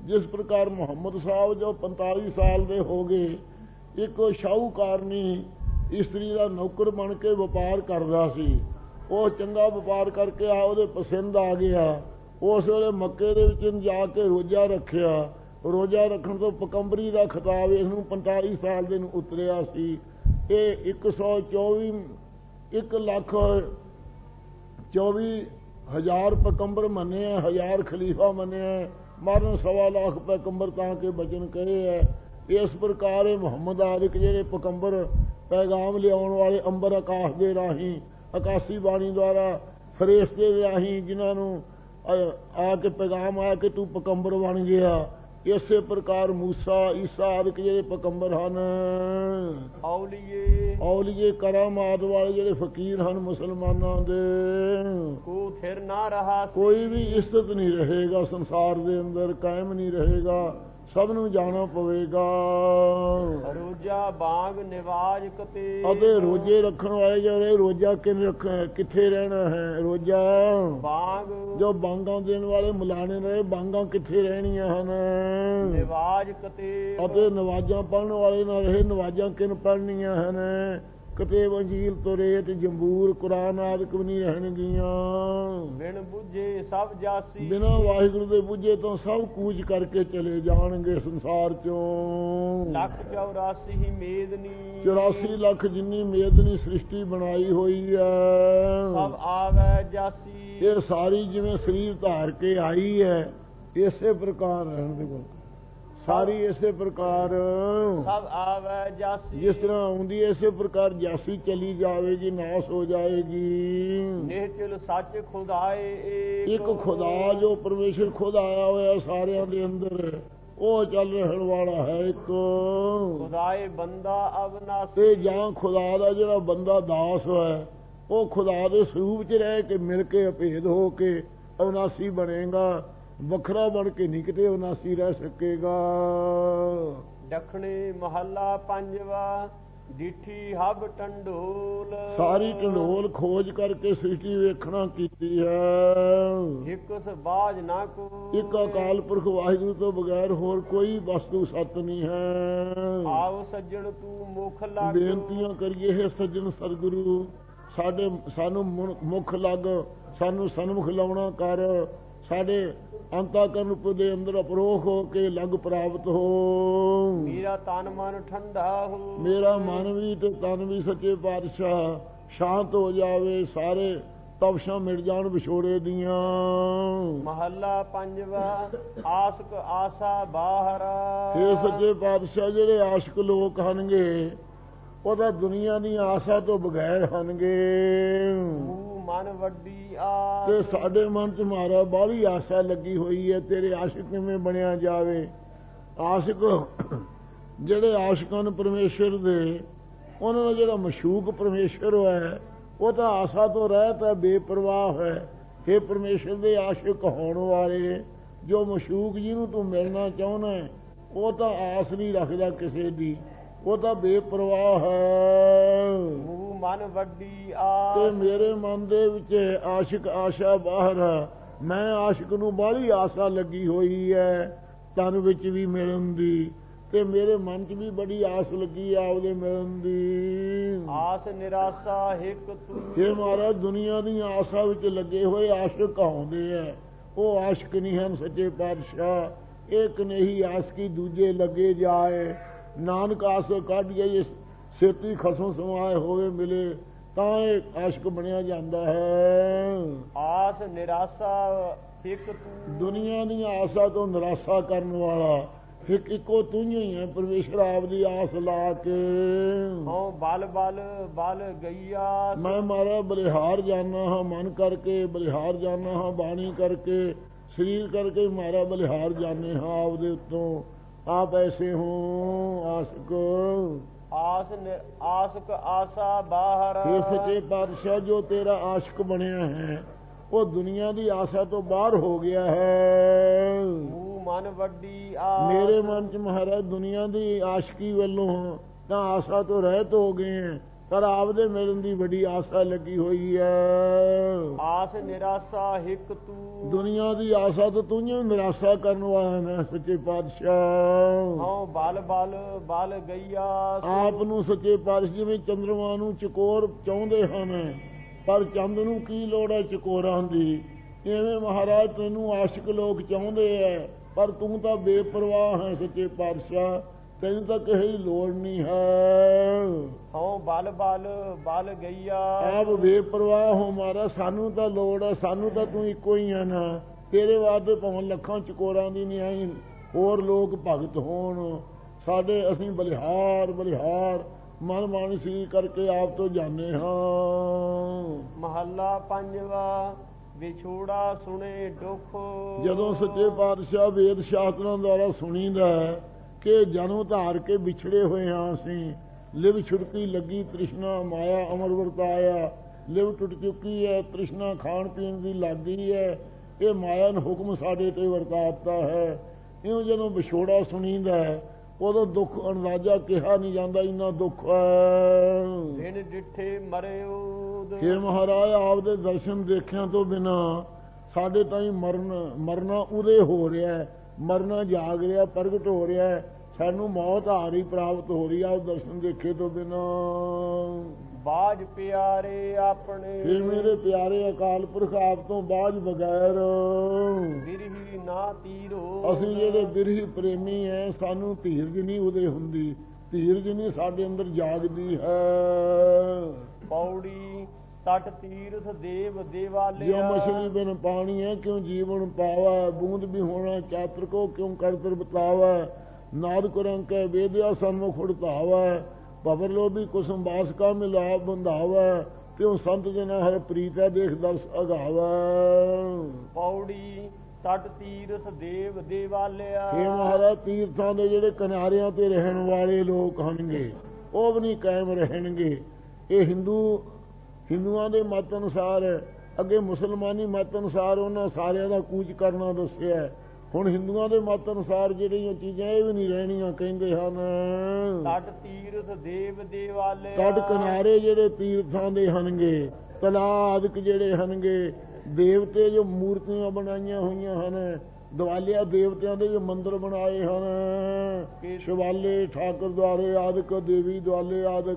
S2: ਜਿਸ ਪ੍ਰਕਾਰ ਮੁਹੰਮਦ ਸਾਹਿਬ ਜੋ ਪੰਤਾਲੀ ਸਾਲ ਦੇ ਹੋ ਗਏ, ਇੱਕ ਸ਼ਾਹੂਕਾਰਨੀ ਇਸਤਰੀ ਦਾ ਨੌਕਰ ਬਣ ਕੇ ਵਪਾਰ ਕਰਦਾ ਸੀ। ਉਹ ਚੰਗਾ ਵਪਾਰ ਕਰਕੇ ਆ ਉਹਦੇ ਪਸੰਦ ਆ ਗਿਆ। ਉਸ ਵੇਲੇ ਮੱਕੇ ਦੇ ਵਿੱਚ ਜਾ ਕੇ ਰੋਜ਼ਾ ਰੱਖਿਆ। ਰੋਜ਼ਾ ਰੱਖਣ ਤੋਂ ਪਕੰਬਰੀ ਦਾ ਖਿਤਾਬ ਇਸਨੂੰ ਪੰਤਾਲੀ ਸਾਲ ਦੇ ਨੂੰ ਉਤਰਿਆ ਸੀ। ਇਹ ਇੱਕ ਸੌ ਚੌਵੀ ਇੱਕ ਲੱਖ ਚੌਵੀ ਹਜ਼ਾਰ ਪੈਗੰਬਰ ਮੰਨੇ, ਹਜ਼ਾਰ ਖਲੀਫਾ ਮੰਨੇ, ਮਾਰਨ ਸਵਾ ਲੱਖ ਪੈਗੰਬਰ ਤਾਂ ਕੇ ਬਚਨ ਕਹੇ ਹੈ। ਇਸ ਪ੍ਰਕਾਰ ਇਹ ਮੁਹੰਮਦ ਆਦਿਕ ਜਿਹੜੇ ਪੈਗੰਬਰ ਪੈਗਾਮ ਲਿਆਉਣ ਵਾਲੇ ਅੰਬਰ ਆਕਾਸ਼ ਦੇ ਰਾਹੀਂ, ਆਕਾਸ਼ੀ ਬਾਣੀ ਦੁਆਰਾ ਫਰਿਸ਼ਤੇ ਦੇ ਰਾਹੀਂ ਜਿਨ੍ਹਾਂ ਨੂੰ ਆ ਕੇ ਪੈਗਾਮ ਆਇਆ ਕਿ ਤੂੰ ਪੈਗੰਬਰ ਬਣ ਗਿਆ, ਇਸੇ ਪ੍ਰਕਾਰ ਮੂਸਾ ਈਸਾ ਆਦਿਕ ਜਿਹੜੇ ਪੈਗੰਬਰ ਹਨ,
S1: ਔਲੀਏ
S2: ਔਲੀਏ ਕਰਾਮਾਤ ਵਾਲੇ ਜਿਹੜੇ ਫਕੀਰ ਹਨ ਮੁਸਲਮਾਨਾਂ ਦੇ,
S1: ਕੋ ਥਿਰ ਨਾ ਰਹਾ,
S2: ਕੋਈ ਵੀ ਇੱਜ਼ਤ ਨਹੀਂ ਰਹੇਗਾ ਸੰਸਾਰ ਦੇ ਅੰਦਰ, ਕਾਇਮ ਨਹੀਂ ਰਹੇਗਾ, ਸਭ ਨੂੰ ਜਾਣਾ ਪਵੇਗਾ।
S1: ਰੋਜ਼ਾ ਬਾਗ ਨਿਵਾਜ ਕਤੇ,
S2: ਅਤੇ ਰੋਜ਼ੇ ਰੱਖਣ ਵਾਲੇ ਜਿਹੜੇ ਰੋਜ਼ਾ ਕਿਵੇਂ ਰੱਖਣਾ, ਕਿੱਥੇ ਰਹਿਣਾ ਹੈ? ਰੋਜ਼ਾ
S1: ਬਾਗ
S2: ਜੋ ਬਾਂਗਾਂ ਦੇਣ ਵਾਲੇ ਮੁਲਾਣੇ ਰਹੇ, ਬਾਂਗਾਂ ਕਿੱਥੇ ਰਹਿਣੀਆਂ ਹਨ?
S1: ਨਿਵਾਜ ਕਤੇ, ਅਤੇ
S2: ਨਵਾਜ਼ਾਂ ਪੜ੍ਹਨ ਵਾਲੇ ਨਾ ਰਹੇ, ਨਵਾਜ਼ਾਂ ਕਿਨ ਪੜ੍ਹਨੀਆਂ ਹਨ? ਕਤੇ ਵੰਜੀਲ ਤੁਰੇ ਤੇ ਜੰਬੂਰ ਕੁਰਾਨ ਆਦਿਕ ਵੀ ਨਹੀਂ ਰਹਿਣਗੀਆਂ।
S1: ਬਿਨ ਬੁੱਝੇ ਸਭ ਜਾਸੀ,
S2: ਬਿਨਾਂ ਵਾਹਿਗੁਰੂ ਦੇ ਬੁੱਝੇ ਤੋਂ ਸਭ ਕੂਚ ਕਰਕੇ ਚਲੇ ਜਾਣਗੇ ਸੰਸਾਰ ਚੋਂ।
S1: ਲੱਖ ਚੌਰਾਸੀ ਹੀ ਮੇਦਨੀ,
S2: ਚੁਰਾਸੀ ਲੱਖ ਜਿੰਨੀ ਮੇਦਨੀ ਸ੍ਰਿਸ਼ਟੀ ਬਣਾਈ ਹੋਈ ਹੈ,
S1: ਸਭ ਆਵੈ ਜਾਸੀ।
S2: ਇਹ ਸਾਰੀ ਜਿਵੇਂ ਸਰੀਰ ਧਾਰ ਕੇ ਆਈ ਹੈ, ਇਸੇ ਪ੍ਰਕਾਰ ਰਹਿਣ ਦੇ ਕੋਲ ਸਾਰੀ ਇਸੇ ਪ੍ਰਕਾਰ
S1: ਸਭ ਆਵੈ ਜਾਸੀ,
S2: ਜਿਸ ਤਰ੍ਹਾਂ ਆਉਂਦੀ ਇਸੇ ਪ੍ਰਕਾਰ ਜਾਸੀ ਚਲੀ ਜਾਵੇਗੀ, ਨਾਸ ਹੋ ਜਾਏਗੀ।
S1: ਨਿਹਚਲ ਸੱਚ ਖੁਦਾਏ
S2: ਇੱਕ ਖੁਦਾ ਜੋ ਪਰਮੇਸ਼ਰ ਖੁਦ ਆਇਆ ਹੋਇਆ ਸਾਰਿਆਂ ਦੇ ਅੰਦਰ, ਉਹ ਚੱਲ ਰਹਿਣ ਵਾਲਾ ਹੈ ਇੱਕ
S1: ਖੁਦਾਏ ਬੰਦਾ ਅਵਨਾਸੀ।
S2: ਤੇ ਜਾਂ ਖੁਦਾ ਦਾ ਜਿਹੜਾ ਬੰਦਾ ਦਾਸ ਹੈ, ਉਹ ਖੁਦਾ ਦੇ ਸਰੂਪ 'ਚ ਰਹਿ ਕੇ ਮਿਲ ਕੇ ਅਭੇਦ ਹੋ ਕੇ ਅਵਨਾਸੀ ਬਣੇਗਾ, ਵੱਖਰਾ ਬਣ ਕੇ ਨਹੀਂ ਕਿਤੇ ਅਵਨਾਸੀ ਰਹਿ ਸਕੇਗਾ।
S1: ਦੱਖਣੀ ਮਹੱਲਾ ਪੰਜਵਾ, ਡਿਠੀ ਹਬ ਟੰਡੋਲ,
S2: ਸਾਰੀ ਟੰਡੋਲ ਖੋਜ ਕਰਕੇ ਸ੍ਰਿਸ਼ਟੀ ਵੇਖਣਾ ਕੀਤੀ ਹੈ।
S1: ਇੱਕ ਬਾਜ ਨਾ ਕੋ,
S2: ਇੱਕ ਅਕਾਲ ਪੁਰਖ ਵਾਹਿਗੁਰੂ ਤੋਂ ਬਗੈਰ ਹੋਰ ਕੋਈ ਵਸਤੂ ਸੱਤ ਨਹੀਂ ਹੈ।
S1: ਆਓ ਸੱਜਣ ਤੂੰ ਮੁਖ ਲੱਗ,
S2: ਬੇਨਤੀਆਂ ਕਰੀਏ ਹੈ ਸੱਜਣ ਸਤਿਗੁਰੂ, ਸਾਡੇ ਸਾਨੂੰ ਮੁਖ ਲੱਗ, ਸਾਨੂੰ ਸਨਮੁਖ ਲਾਉਣਾ ਕਰ, ਸਾਡੇ ਅੰਤःਕਰਨ ਦੇ ਅੰਦਰ ਅਪਰੋਖ ਹੋ ਕੇ ਲੱਗ ਪ੍ਰਾਪਤ ਹੋ।
S1: ਮੇਰਾ ਤਨ ਮਨ ਠੰਡਾ ਹੋ,
S2: ਮੇਰਾ ਮਨ ਵੀ ਤੇ ਤਨ ਵੀ ਸੱਚੇ ਪਾਤਸ਼ਾਹ ਸ਼ਾਂਤ ਹੋ ਜਾਵੇ, ਸਾਰੇ ਤਪਸ਼ਾਂ ਮਿਟ ਜਾਣ ਵਿਛੋੜੇ ਦੀਆਂ।
S1: ਮਹੱਲਾ ਪੰਜਵਾ, ਆਸਕ ਆਸਾ ਬਾਹਰਾ।
S2: ਇਹ ਸੱਚੇ ਪਾਤਸ਼ਾਹ ਜਿਹੜੇ ਆਸ਼ਕ ਲੋਕ ਹਨਗੇ, ਉਹ ਤਾਂ ਦੁਨੀਆ ਦੀ ਆਸਾ ਤੋਂ ਬਗੈਰ ਹਨਗੇ।
S1: ਮਨ ਵੱਡੀ ਆਸ,
S2: ਤੇ ਸਾਡੇ ਮਨ 'ਚ ਮਾਰਾ ਬਾਹਲੀ ਆਸਾ ਲੱਗੀ ਹੋਈ ਹੈ, ਤੇਰੇ ਆਸ਼ਿਕ ਕਿਵੇਂ ਬਣਿਆ ਜਾਵੇ। ਆਸ਼ਿਕ ਜਿਹੜੇ ਆਸ਼ਿਕਾਂ ਨੇ ਪਰਮੇਸ਼ਰ ਦੇ, ਉਹਨਾਂ ਦਾ ਜਿਹੜਾ ਮਸ਼ੂਕ ਪਰਮੇਸ਼ਰ ਹੈ, ਉਹ ਤਾਂ ਆਸਾ ਤੋਂ ਰਹਿਤ ਹੈ, ਬੇਪਰਵਾਹ ਹੈ। ਇਹ ਪਰਮੇਸ਼ਰ ਦੇ ਆਸ਼ਿਕ ਹੋਣ ਵਾਲੇ, ਜੋ ਮਸ਼ੂਕ ਜਿਹਨੂੰ ਤੂੰ ਮਿਲਣਾ ਚਾਹੁੰਦਾ, ਉਹ ਤਾਂ ਆਸ ਨਹੀਂ ਰੱਖਦਾ ਕਿਸੇ ਦੀ, ਉਹ ਤਾਂ ਬੇਪਰਵਾਹ ਹੈ।
S1: ਮਨ ਵੱਡੀ ਆਸ,
S2: ਤੇ ਮੇਰੇ ਮਨ ਦੇ ਵਿੱਚ ਆਸ਼ਿਕ ਆਸ਼ਾ ਬਾਹਰ, ਮੈਂ ਆਸ਼ਿਕ ਨੂੰ ਬਾਹਲੀ ਆਸਾ ਲੱਗੀ ਹੋਈ ਹੈ ਤਨ ਵਿੱਚ ਵੀ ਮਿਲਣ ਦੀ, ਤੇ ਮੇਰੇ ਮਨ 'ਚ ਵੀ ਬੜੀ ਆਸ ਲੱਗੀ ਆ ਉਹਦੇ ਮਿਲਣ ਦੀ।
S1: ਆਸ ਨਿਰਾਸ਼ਾ ਹਿਕ ਤੂੰ,
S2: ਇਹ ਮਹਾਰਾਜ ਦੁਨੀਆ ਦੀ ਆਸਾ ਵਿੱਚ ਲੱਗੇ ਹੋਏ ਆਸ਼ਿਕ ਆਉਂਦੇ ਆ, ਉਹ ਆਸ਼ਿਕ ਨਹੀਂ ਹਨ ਸੱਚੇ ਪਾਤਸ਼ਾਹ। ਇੱਕ ਨਹੀਂ ਆਸਕੀ ਦੂਜੇ ਲੱਗੇ ਜਾਏ, ਨਾਨਕ ਆਸ ਕੱਢ ਜਾਈਏ, ਛੇਤੀ ਖਸਮ ਸਮਾਏ ਹੋਵੇ ਮਿਲੇ, ਤਾਂ ਇਹ ਆਸ਼ਕ ਬਣਿਆ ਜਾਂਦਾ ਹੈ।
S1: ਆਸ ਨਿਰਾਸ਼ਾ ਇੱਕ ਤੂੰ,
S2: ਦੁਨੀਆ ਦੀਆਂ ਆਸਾਂ ਤੋਂ ਨਿਰਾਸ਼ਾ ਕਰਨ ਵਾਲਾ ਇੱਕ ਇੱਕੋ ਤੂੰ ਹੀ ਹੈ, ਪਰਮੇਸ਼ਰ ਆਪ ਦੀ ਆਸ ਲਾ ਕੇ।
S1: ਹਉ ਬਲ ਬਲ ਬਲ ਗਈਆ,
S2: ਮੈਂ ਮਾਰਾ ਬਲਿਹਾਰ ਜਾਨਾ ਹਾਂ, ਮਨ ਕਰਕੇ ਬਲਿਹਾਰ ਜਾਨਾ ਹਾਂ, ਬਾਣੀ ਕਰਕੇ, ਸਰੀਰ ਕਰਕੇ ਮਾਰਾ ਬਲਿਹਾਰ ਜਾਨੇ ਹਾਂ ਆਪਦੇ ਉੱਤੋਂ। ਆਪ ਐਸੇ ਹੋ ਆਸ਼ਕ,
S1: ਆਸ ਆਸਕ ਆਸਾ ਬਾਹਰ।
S2: ਇਹ ਸੱਚੇ ਪਾਤਸ਼ਾਹ ਜੋ ਤੇਰਾ ਆਸ਼ਕ ਬਣਿਆ ਹੈ, ਉਹ ਦੁਨੀਆ ਦੀ ਆਸਾ ਤੋਂ ਬਾਹਰ ਹੋ ਗਿਆ ਹੈ।
S1: ਮਨ ਵੱਡੀ ਆਸ,
S2: ਮੇਰੇ ਮਨ 'ਚ ਮਹਾਰਾਜ ਦੁਨੀਆ ਦੀ ਆਸ਼ਕੀ ਵੱਲੋਂ ਤਾਂ ਆਸਾ ਤੋਂ ਰਹਿਤ ਹੋ ਗਏ ਹੈ, ਪਰ ਆਪਦੇ ਮਿਲਣ ਦੀ ਬੜੀ ਆਸਾ ਲੱਗੀ ਹੋਈ ਹੈ।
S1: ਆਸ ਨਿਰਾਸਾ ਹਿਕ ਤੂੰ,
S2: ਦੁਨੀਆ ਦੀ ਆਸਾ ਤਾਂ ਤੂੰ ਹੀ ਨਿਰਾਸ਼ਾ ਕਰਨ ਵਾਲਾ ਹੈ ਸੱਚੇ ਪਾਤਸ਼ਾਹ।
S1: ਹਉ ਬਲ ਬਲ ਬਲ ਗਈਆ,
S2: ਆਪ ਨੂੰ ਸੱਚੇ ਪਾਤਸ਼ਾਹ ਜਿਵੇਂ ਚੰਦਰਮਾ ਨੂੰ ਚਕੋਰ ਚਾਹੁੰਦੇ ਹਨ, ਪਰ ਚੰਦ ਨੂੰ ਕੀ ਲੋੜ ਹੈ ਚਕੋਰਾਂ ਦੀ। ਇਵੇਂ ਮਹਾਰਾਜ ਤੈਨੂੰ ਆਸ਼ਿਕ ਲੋਕ ਚਾਹੁੰਦੇ ਐ, ਪਰ ਤੂੰ ਤਾਂ ਬੇਪਰਵਾਹ ਹੈ ਸੱਚੇ ਪਾਤਸ਼ਾਹ, ਤੈਨੂੰ ਤਾਂ ਕਿਸੇ ਦੀ ਲੋੜ ਨਹੀਂ ਹੈ।
S1: ਹਉ ਬਲ ਬਲ ਬਲ ਗਈਆ,
S2: ਆਪ ਬੇਪਰਵਾਹ ਹੋ ਮਹਾਰਾਜ, ਸਾਨੂੰ ਤਾਂ ਲੋੜ ਹੈ, ਸਾਨੂੰ ਤਾਂ ਤੂੰ ਇੱਕੋ ਹੀ ਹੈ ਨਾ। ਤੇਰੇ ਵਾਸਤੇ ਭਾਵੇਂ ਲੱਖਾਂ ਚਕੋਰਾਂ ਦੀ ਨਹੀਂ ਆਈ, ਹੋਰ ਲੋਕ ਭਗਤ ਹੋਣ ਸਾਡੇ, ਅਸੀਂ ਬਲਿਹਾਰ ਬਲਿਹਾਰ ਮਨ ਮਾਨਸੀ ਕਰਕੇ ਆਪ ਤੋਂ ਜਾਣੇ ਹਾਂ।
S1: ਮਹੱਲਾ ਪੰਜਵਾ ਵਿਛੋੜਾ ਸੁਣੇ ਦੁੱਖ,
S2: ਜਦੋਂ ਸੱਚੇ ਪਾਤਸ਼ਾਹ ਵੇਦ ਸ਼ਾਸਤਰਾਂ ਦੁਆਰਾ ਸੁਣੀਦਾ ਕਿ ਜਨਮ ਧਾਰ ਕੇ ਵਿਛੜੇ ਹੋਏ ਹਾਂ ਅਸੀਂ, ਲਿਵ ਛੁਟਕੀ ਲੱਗੀ ਤ੍ਰਿਸ਼ਨਾ ਮਾਇਆ ਅਮਰ ਵਰਤਾਇਆ, ਲਿਵ ਟੁੱਟ ਚੁੱਕੀ ਹੈ ਤ੍ਰਿਸ਼ਨਾ ਖਾਣ ਪੀਣ ਦੀ ਲੱਗ ਗਈ ਹੈ, ਇਹ ਮਾਇਆ ਨੇ ਹੁਕਮ ਸਾਡੇ ਤੇ ਵਰਤਾਤਾ ਹੈ। ਇਉਂ ਜਦੋਂ ਵਿਛੋੜਾ ਸੁਣੀਦਾ ਉਦੋਂ ਦੁੱਖ ਅੰਦਾਜ਼ਾ ਕਿਹਾ ਨਹੀਂ ਜਾਂਦਾ, ਇੰਨਾ ਦੁੱਖ ਹੈ।
S1: ਬਿਨ ਡਿਠੇ ਮਰਿਓ,
S2: ਫਿਰ ਮਹਾਰਾਜ ਆਪਦੇ ਦਰਸ਼ਨ ਦੇਖਿਆਂ ਤੋਂ ਬਿਨਾ ਸਾਡੇ ਤਾਈਂ ਮਰਨ ਮਰਨਾ ਉਰੇ ਹੋ ਰਿਹਾ, ਮਰਨਾ ਜਾਗ ਰਿਹਾ, ਪ੍ਰਗਟ ਹੋ ਰਿਹਾ, ਸਾਨੂੰ ਮੌਤ ਆ ਰਹੀ ਪ੍ਰਾਪਤ ਹੋ ਰਹੀ ਆ ਦਰਸ਼ਨ ਦੇਖੇ ਤੋਂ ਬਿਨਾ।
S1: ਬਾਜ ਪਿਆਰੇ ਆਪਣੇ,
S2: ਫਿਰ ਮੇਰੇ ਪਿਆਰੇ ਅਕਾਲ ਪੁਰਖ ਆਪ ਤੋਂ ਬਾਝ ਬਗੈਰ
S1: ਬਿਰਹੀ ਨਾ ਤੀਰੋ,
S2: ਅਸੀਂ ਜਿਹੜੇ ਬਿਰਹੀ ਪ੍ਰੇਮੀ ਐ ਸਾਨੂੰ ਧੀਰਜ ਨਹੀਂ ਉਦੇ ਹੁੰਦੀ, ਧੀਰਜ ਨਹੀਂ ਸਾਡੇ ਅੰਦਰ ਜਾਗਦੀ ਹੈ।
S1: ਪੌੜੀ ਤਟ ਤੀਰਥ ਦੇਵ ਦੇਵਾਲਿਆ,
S2: ਜਿਉ ਮਛਲੀ ਬਿਨ ਪਾਣੀ ਹੈ ਕਿਉਂ ਜੀਵਨ ਪਾਵਾ, ਬੂੰਦ ਵੀ ਹੋਣਾ ਚਾਤਰ ਕੋ ਕਿਉਂ ਕਰਤਰ ਬਤਾਵਾ, ਨਾਦ ਕੁਰੰਕ ਵੇਦਿਆ ਸਨਮੁਖ ਉੜਤਾਵਾ, ਭਵਰ ਲੋਭੀ ਕੁਸਮ ਬਾਸ ਕਾ ਮਿਲਾਪ ਬੰਧਾਵਾ, ਤਿਉ ਸੰਤ ਜਨਾ ਹਰ ਪ੍ਰੀਤ ਹੈ ਦੇਖ ਦਰਸ ਅਗਾਵਾ।
S1: ਪੌੜੀ ਤਟ ਤੀਰਥ ਦੇਵ ਦੇਵਾਲਿਆ,
S2: ਇਹ ਮਹਾਰਾਜ ਤੀਰਥਾਂ ਦੇ ਜਿਹੜੇ ਕਿਨਾਰਿਆਂ ਤੇ ਰਹਿਣ ਵਾਲੇ ਲੋਕ ਹਨਗੇ ਉਹ ਵੀ ਨਹੀਂ ਕਾਇਮ ਰਹਿਣਗੇ। ਇਹ ਹਿੰਦੂ ਹਿੰਦੂਆਂ ਦੇ ਮਤ ਅਨੁਸਾਰ, ਅੱਗੇ ਮੁਸਲਮਾਨੀ ਮਤ ਅਨੁਸਾਰ ਉਹਨਾਂ ਸਾਰਿਆਂ ਦਾ ਕੂਚ ਕਰਨਾ ਦੱਸਿਆ। ਹੁਣ ਹਿੰਦੂਆਂ ਦੇ ਮਤ ਅਨੁਸਾਰ ਜਿਹੜੀਆਂ ਚੀਜ਼ਾਂ ਇਹ ਵੀ ਨਹੀਂ ਰਹਿਣੀਆਂ ਕਹਿੰਦੇ ਹਨ।
S1: ਤਟ ਤੀਰਥ ਦੇਵ ਦੇਵਾਲਿਆ,
S2: ਤਟ ਕਿਨਾਰੇ ਜਿਹੜੇ ਤੀਰਥਾਂ ਦੇ ਹਨਗੇ, ਤਲਾਅ ਆਦਿਕ ਜਿਹੜੇ ਹਨਗੇ, ਦੇਵਤੇ ਜੋ ਮੂਰਤੀਆਂ ਬਣਾਈਆਂ ਹੋਈਆਂ ਹਨ, ਦਿਵਾਲਿਆ ਦੇਵਤਿਆਂ ਦੇ ਜੋ ਮੰਦਰ ਬਣਾਏ ਹਨ, ਸ਼ਿਵਾਲੇ ਠਾਕੁਰ ਦੁਆਰੇ ਆਦਿਕ, ਦੇਵੀ ਦੁਆਲੇ ਆਦਿਕ,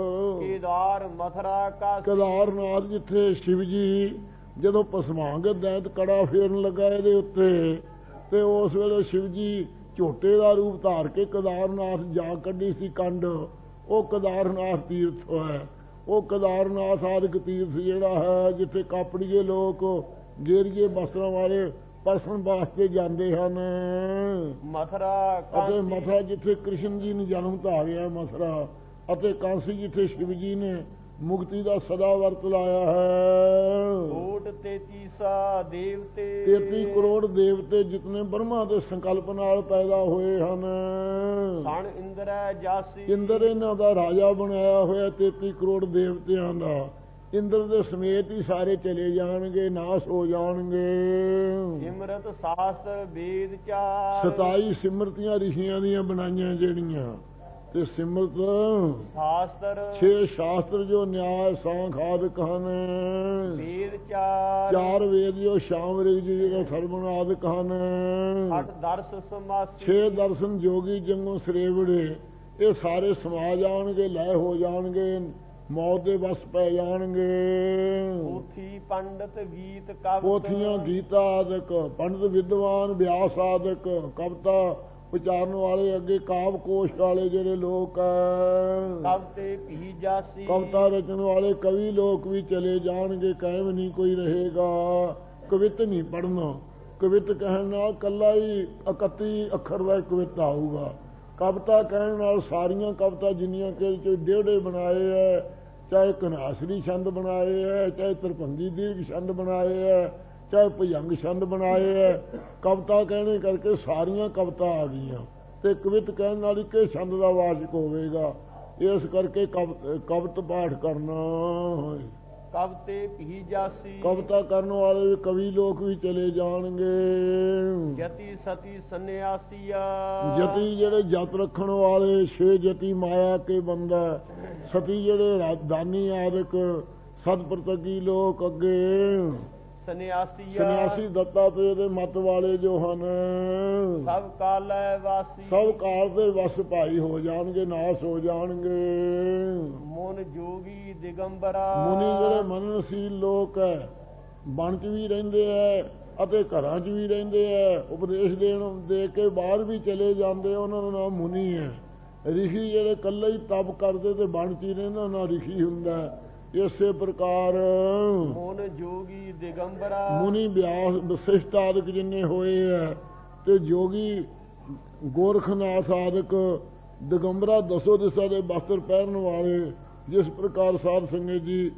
S1: ਕੇਦਾਰ ਮਥਰਾ ਕਾ,
S2: ਕੇਦਾਰਨਾਥ ਜਿੱਥੇ ਸ਼ਿਵ ਜੀ ਜਦੋਂ ਭਸਮਾਂਗਤ ਦੈਂਤ ਕੜਾ ਫੇਰਨ ਲੱਗਾ ਇਹਦੇ ਉੱਤੇ, ਤੇ ਉਸ ਵੇਲੇ ਸ਼ਿਵ ਜੀ ਝੋਟੇ ਦਾ ਰੂਪ ਧਾਰ ਕੇ ਕੇਦਾਰਨਾਥ ਜਾ ਕੱਢੀ ਸੀ ਕੰਡ, ਉਹ ਕੇਦਾਰਨਾਥ ਤੀਰਥ ਹੈ। ਉਹ ਕੇਦਾਰਨਾਥ ਆਦਿਕ ਤੀਰਥ ਜਿਹੜਾ ਹੈ ਜਿੱਥੇ ਕਾਪੜੀਏ ਲੋਕ ਗੇਰੀਏ ਬਸਤਰਾਂ ਵਾਲੇ ਪਰਸਨ ਵਾਸਤੇ ਜਾਂਦੇ ਹਨ।
S1: ਮਥਰਾ
S2: ਅਤੇ ਮਥਰਾ ਜਿੱਥੇ ਕ੍ਰਿਸ਼ਨ ਜੀ ਨੇ ਜਨਮ ਧਾਰਿਆ ਮਥਰਾ, ਅਤੇ ਕਾਂਸੀ ਜਿੱਥੇ ਸ਼ਿਵ ਜੀ ਨੇ ਮੁਕਤੀ ਦਾ ਸਦਾ ਵਰਤ ਲਾਇਆ ਹੈ।
S1: ਕੋਟ ਤੇਤੀ ਸਾ ਦੇਵਤੇ,
S2: ਤੇਤੀ ਕਰੋੜ ਦੇਵਤੇ ਜਿਤਨੇ ਬ੍ਰਹਮਾ ਦੇ ਸੰਕਲਪ ਨਾਲ ਪੈਦਾ ਹੋਏ ਹਨ।
S1: ਸਣ ਇੰਦਰੈ ਜਾਸੀ, ਇੰਦਰ
S2: ਇਹਨਾਂ ਦਾ ਰਾਜਾ ਬਣਾਇਆ ਹੋਇਆ ਤੇਤੀ ਕਰੋੜ ਦੇਵਤਿਆਂ ਦਾ। ਇੰਦਰ ਦੇ ਸਮੇਤ ਹੀ ਸਾਰੇ ਚਲੇ ਜਾਣਗੇ, ਨਾਸ਼ ਹੋ ਜਾਣਗੇ।
S1: ਸਿਮਰਤ ਸ਼ਾਸਤਰ ਵੇਦ ਚਾਰ,
S2: ਸਤਾਈ ਸਿਮਰਤੀਆਂ ਰਿਸ਼ੀਆਂ ਦੀਆਂ ਬਣਾਈਆਂ ਜਿਹੜੀਆਂ, ਤੇ ਸਿਮਰਤ
S1: ਸ਼ਾਸਤਰ
S2: ਛੇ ਸ਼ਾਸਤਰ ਜੋ ਨਿਆਇ ਸਾਂਖ ਆਦਿਕ ਹਨ।
S1: ਵੇਦ ਚਾਰ,
S2: ਚਾਰ ਵੇਦ ਜੋ ਸ਼ਾਮ ਰਿਗ ਜੀ ਜਿਹੜਾ ਸਰਵਣ ਆਦਿਕ ਹਨ।
S1: ਅੱਠ ਦਰਸ ਸਮਾਸੀ,
S2: ਛੇ ਦਰਸ਼ਨ ਜੋਗੀ ਜੰਗੋਂ ਸਰੇਵੜੇ, ਇਹ ਸਾਰੇ ਸਮਾ ਜਾਣਗੇ, ਲੈ ਹੋ ਜਾਣਗੇ, ਮੌਤ ਦੇ ਵਸ ਪੈ ਜਾਣਗੇ।
S1: ਪੋਥੀ ਪੰਡਤ ਗੀਤ ਕਵਿਤਾ,
S2: ਪੋਥੀਆਂ ਗੀਤਾ ਆਦਿਕ, ਪੰਡਤ ਵਿਦਵਾਨ ਵਿਆਸ ਆਦਿਕ, ਕਵਿਤਾ ਉਚਾਰਨ ਵਾਲੇ, ਅੱਗੇ ਕਾਵ ਕੋਸ਼ ਵਾਲੇ ਜਿਹੜੇ ਲੋਕ ਹੈ,
S1: ਕਵਤੇ ਭੀ ਜਾਸੀ,
S2: ਕਵਿਤਾ ਰਚਨ ਵਾਲੇ ਕਵੀ ਲੋਕ ਵੀ ਚਲੇ ਜਾਣਗੇ, ਕਾਇਮ ਨਹੀਂ ਕੋਈ ਰਹੇਗਾ। ਕਵਿਤ ਨਹੀਂ ਪੜ੍ਹਨਾ, ਕਵਿਤ ਕਹਿਣ ਨਾਲ ਕੱਲਾ ਹੀ ਇਕੱਤੀ ਅੱਖਰ ਦਾ ਕਵਿਤਾ ਆਊਗਾ। ਕਵਿਤਾ ਕਹਿਣ ਨਾਲ ਸਾਰੀਆਂ ਕਵਿਤਾ ਜਿੰਨੀਆਂ ਕਿ ਡੇਢੇ ਬਣਾਏ ਹੈ, ਚਾਹੇ ਕਨਾਸਰੀ ਛੰਦ ਬਣਾਏ ਹੈ, ਚਾਹੇ ਤਰਪੰਗੀ ਦੀਰਘ ਛੰਦ ਬਣਾਏ ਹੈ, ਚਾਹੇ ਭੁਜੰਗ ਛੰਦ ਬਣਾਏ ਹੈ, ਕਵਿਤਾ ਕਹਿਣੇ ਕਰਕੇ ਸਾਰੀਆਂ ਕਵਿਤਾ ਆ ਗਈਆਂ। ਤੇ ਕਵਿਤ ਕਹਿਣ ਨਾਲ ਇੱਕੇ ਛੰਦ ਦਾ ਵਾਚਕ ਹੋਵੇਗਾ। ਇਸ ਕਰਕੇ ਕਵਿਤ ਪਾਠ ਕਰਨਾ।
S1: ਕਵਤੇ ਭੀ ਜਾਸੀ
S2: ਕਵਿਤਾ ਕਰਨ ਵਾਲੇ ਕਵੀ ਲੋਕ ਵੀ ਚਲੇ ਜਾਣਗੇ।
S1: ਜਤੀ ਸਤੀ ਸੰਨਿਆਸੀਆ
S2: ਜਤੀ ਜਿਹੜੇ ਜਤ ਰੱਖਣ ਵਾਲੇ, ਛੇ ਜਤੀ ਮਾਇਆ ਕੇ ਬੰਦਾ, ਸਤੀ ਜਿਹੜੇ ਦਾਨੀ ਆਦਿਕ ਸਤ ਪ੍ਰਤਗੀ ਲੋਕ ਅੱਗੇ,
S1: ਸੰਨਿਆਸੀਆ
S2: ਸੰਨਿਆਸੀ ਦੱਤਾਤਰੇय ਦੇ ਮਤ ਵਾਲੇ ਜੋ ਹਨ,
S1: ਸਭ ਕਾਲੈ ਵਾਸੀ
S2: ਸਭ ਕਾਲ ਦੇ ਵਸ ਭਾਈ ਹੋ ਜਾਣਗੇ, ਨਾਸ ਹੋ ਜਾਣਗੇ।
S1: ਮਨ ਜੋਗੀ ਦਿਗੰਬਰਾ
S2: ਮੁਨੀ ਜਿਹੜੇ ਮਨਨਸ਼ੀਲ ਲੋਕ ਹੈ, ਬਣ 'ਚ ਵੀ ਰਹਿੰਦੇ ਹੈ ਅਤੇ ਘਰਾਂ 'ਚ ਵੀ ਰਹਿੰਦੇ ਹੈ, ਉਪਦੇਸ਼ ਦੇਣ ਦੇ ਕੇ ਬਾਹਰ ਵੀ ਚਲੇ ਜਾਂਦੇ, ਉਹਨਾਂ ਦਾ ਨਾਮ ਮੁਨੀ ਹੈ। ਰਿਸ਼ੀ ਜਿਹੜੇ ਇਕੱਲੇ ਹੀ ਤਪ ਕਰਦੇ ਤੇ ਬਣ 'ਚ ਹੀ ਰਹਿੰਦੇ, ਉਹਨਾਂ ਦਾ ਰਿਸ਼ੀ ਹੁੰਦਾ। ਇਸੇ ਪ੍ਰਕਾਰ
S1: ਮਨ ਜੋਗੀ ਦਿਗੰਬਰਾ
S2: ਮੁਨੀ ਵਿਆਸ ਵਸਿਸ਼ਟ ਆਦਿਕ ਜਿੰਨੇ ਹੋਏ ਹੈ, ਤੇ ਜੋਗੀ ਗੋਰਖਨਾਥ ਆਦਿਕ ਦਿਗੰਬਰਾ ਦਸੋ ਦਿਸ਼ਾ ਦੇ ਵਸਤਰ ਪਹਿਰਨ ਵਾਲੇ, ਜਿਸ ਪ੍ਰਕਾਰ ਸਾਧ ਸੰਗਤ ਜੀ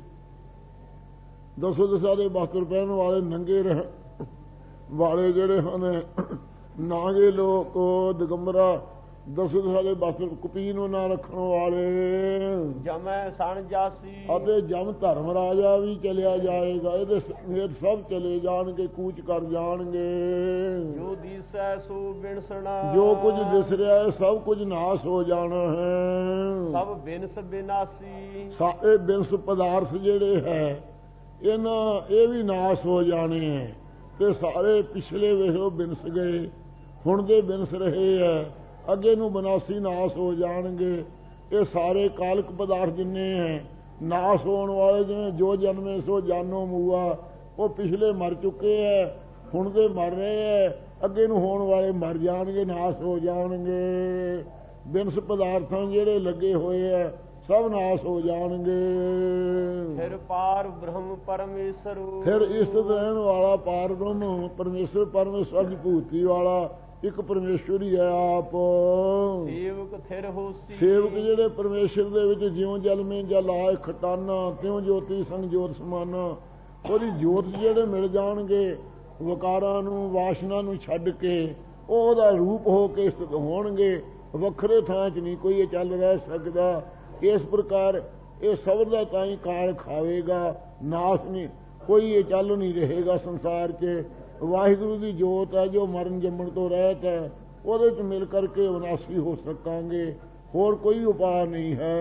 S2: ਦਸੋ ਦਿਸ਼ਾ ਦੇ ਵਸਤਰ ਪਹਿਰਨ ਵਾਲੇ ਨੰਗੇ ਰਹਿ ਵਾਲੇ ਜਿਹੜੇ ਹਨ, ਨਾਗੇ ਲੋਕ ਦਿਗੰਬਰਾ ਦਸੋ ਦਿਸ਼ਾ ਦੇ ਵਸਤਰ ਕੁਪੀ ਨੂੰ ਨਾ ਰੱਖਣ ਵਾਲੇ,
S1: ਜਮੈ ਸਣ ਜਾਸੀ
S2: ਅਤੇ ਜਮ ਧਰਮ ਰਾਜਾ ਵੀ ਚਲਿਆ ਜਾਏਗਾ। ਇਹਦੇ ਸਮੇਤ ਸਭ ਚਲੇ ਜਾਣਗੇ, ਕੂਚ ਕਰ ਜਾਣਗੇ।
S1: ਜੋ ਦਿਸੈ ਸੋ ਬਿਨਸਣਾ
S2: ਜੋ ਕੁਝ ਦਿਸ ਰਿਹਾ ਹੈ ਸਭ ਕੁਝ ਨਾਸ ਹੋ ਜਾਣਾ ਹੈ।
S1: ਸਭ ਬਿਨਸ ਬਿਨਾਸੀ
S2: ਸਾਰੇ ਬਿਨਸ ਪਦਾਰਥ ਜਿਹੜੇ ਹੈ ਇਹਨਾਂ ਇਹ ਵੀ ਨਾਸ ਹੋ ਜਾਣੇ ਹੈ, ਤੇ ਸਾਰੇ ਪਿਛਲੇ ਵੇਖੋ ਬਿਨਸ ਗਏ, ਹੁਣ ਦੇ ਬਿਨਸ ਰਹੇ ਹੈ, ਅੱਗੇ ਨੂੰ ਬਨਾਸੀ ਨਾਸ ਹੋ ਜਾਣਗੇ। ਇਹ ਸਾਰੇ ਕਾਲਕ ਪਦਾਰਥ ਜਿੰਨੇ ਹੈ ਨਾਸ ਹੋਣ ਵਾਲੇ, ਜਿਵੇਂ ਜੋ ਜਨਮੇ ਸੋ ਜਾਨੋ ਮੂਆ, ਉਹ ਪਿਛਲੇ ਮਰ ਚੁੱਕੇ ਹੈ, ਹੁਣ ਦੇ ਮਰ ਰਹੇ ਹੈ, ਅੱਗੇ ਨੂੰ ਹੋਣ ਵਾਲੇ ਮਰ ਜਾਣਗੇ, ਨਾਸ ਹੋ ਜਾਣਗੇ। ਬਿਨਸ ਪਦਾਰਥਾਂ ਜਿਹੜੇ ਲੱਗੇ ਹੋਏ ਹੈ ਸਭ ਨਾਸ ਹੋ ਜਾਣਗੇ।
S1: ਫਿਰ ਪਾਰ ਬ੍ਰਹਮ ਪਰਮੇਸ਼ਰ
S2: ਫਿਰ ਇਸਤਤ ਰਹਿਣ ਵਾਲਾ ਪਾਰ ਬ੍ਰਹਮ ਪਰਮੇਸ਼ਰ, ਪਰਮੇਸ਼ਰ ਭੂਤੀ ਵਾਲਾ ਇੱਕ ਪਰਮੇਸ਼ਵਰ ਹੀ ਹੈ ਆਪ।
S1: ਸੇਵਕ ਥਿਰ ਹੋਸੀ
S2: ਸੇਵਕ ਜਿਹੜੇ ਪਰਮੇਸ਼ਰ ਦੇ ਵਿੱਚ ਜਿਉਂ ਜਲ ਮੇ ਜਲ ਆਏ ਖਟਾਨਾ, ਤਿਉਂ ਜੋਤੀ ਸੰਗ ਜੋਤ ਸਮਾਨਾ, ਉਹਦੀ ਜੋਤ ਜਿਹੜੇ ਮਿਲ ਜਾਣਗੇ, ਵਿਕਾਰਾਂ ਨੂੰ ਵਾਸ਼ਨਾ ਨੂੰ ਛੱਡ ਕੇ ਉਹ ਉਹਦਾ ਰੂਪ ਹੋ ਕੇ ਸਥਿਤ ਹੋਣਗੇ। ਵੱਖਰੇ ਥਾਂ 'ਚ ਨਹੀਂ ਕੋਈ ਇਹ ਚੱਲ ਰਹਿ ਸਕਦਾ। ਇਸ ਪ੍ਰਕਾਰ ਇਹ ਸਬਰ ਦਾ ਤਾਂ ਹੀ ਕਾਲ ਖਾਵੇਗਾ, ਨਾਸ਼ ਨਹੀਂ, ਕੋਈ ਇਹ ਚੱਲ ਨਹੀਂ ਰਹੇਗਾ ਸੰਸਾਰ 'ਚ। ਵਾਹਿਗੁਰੂ ਦੀ ਜੋਤ ਹੈ ਜੋ ਮਰਨ ਜੰਮਣ ਤੋਂ ਰਹਿਤ ਹੈ, ਉਹਦੇ 'ਚ ਮਿਲ ਕਰਕੇ ਵਿਨਾਸ਼ੀ ਹੋ ਸਕਾਂਗੇ, ਹੋਰ ਕੋਈ ਉਪਾਅ ਨਹੀਂ ਹੈ।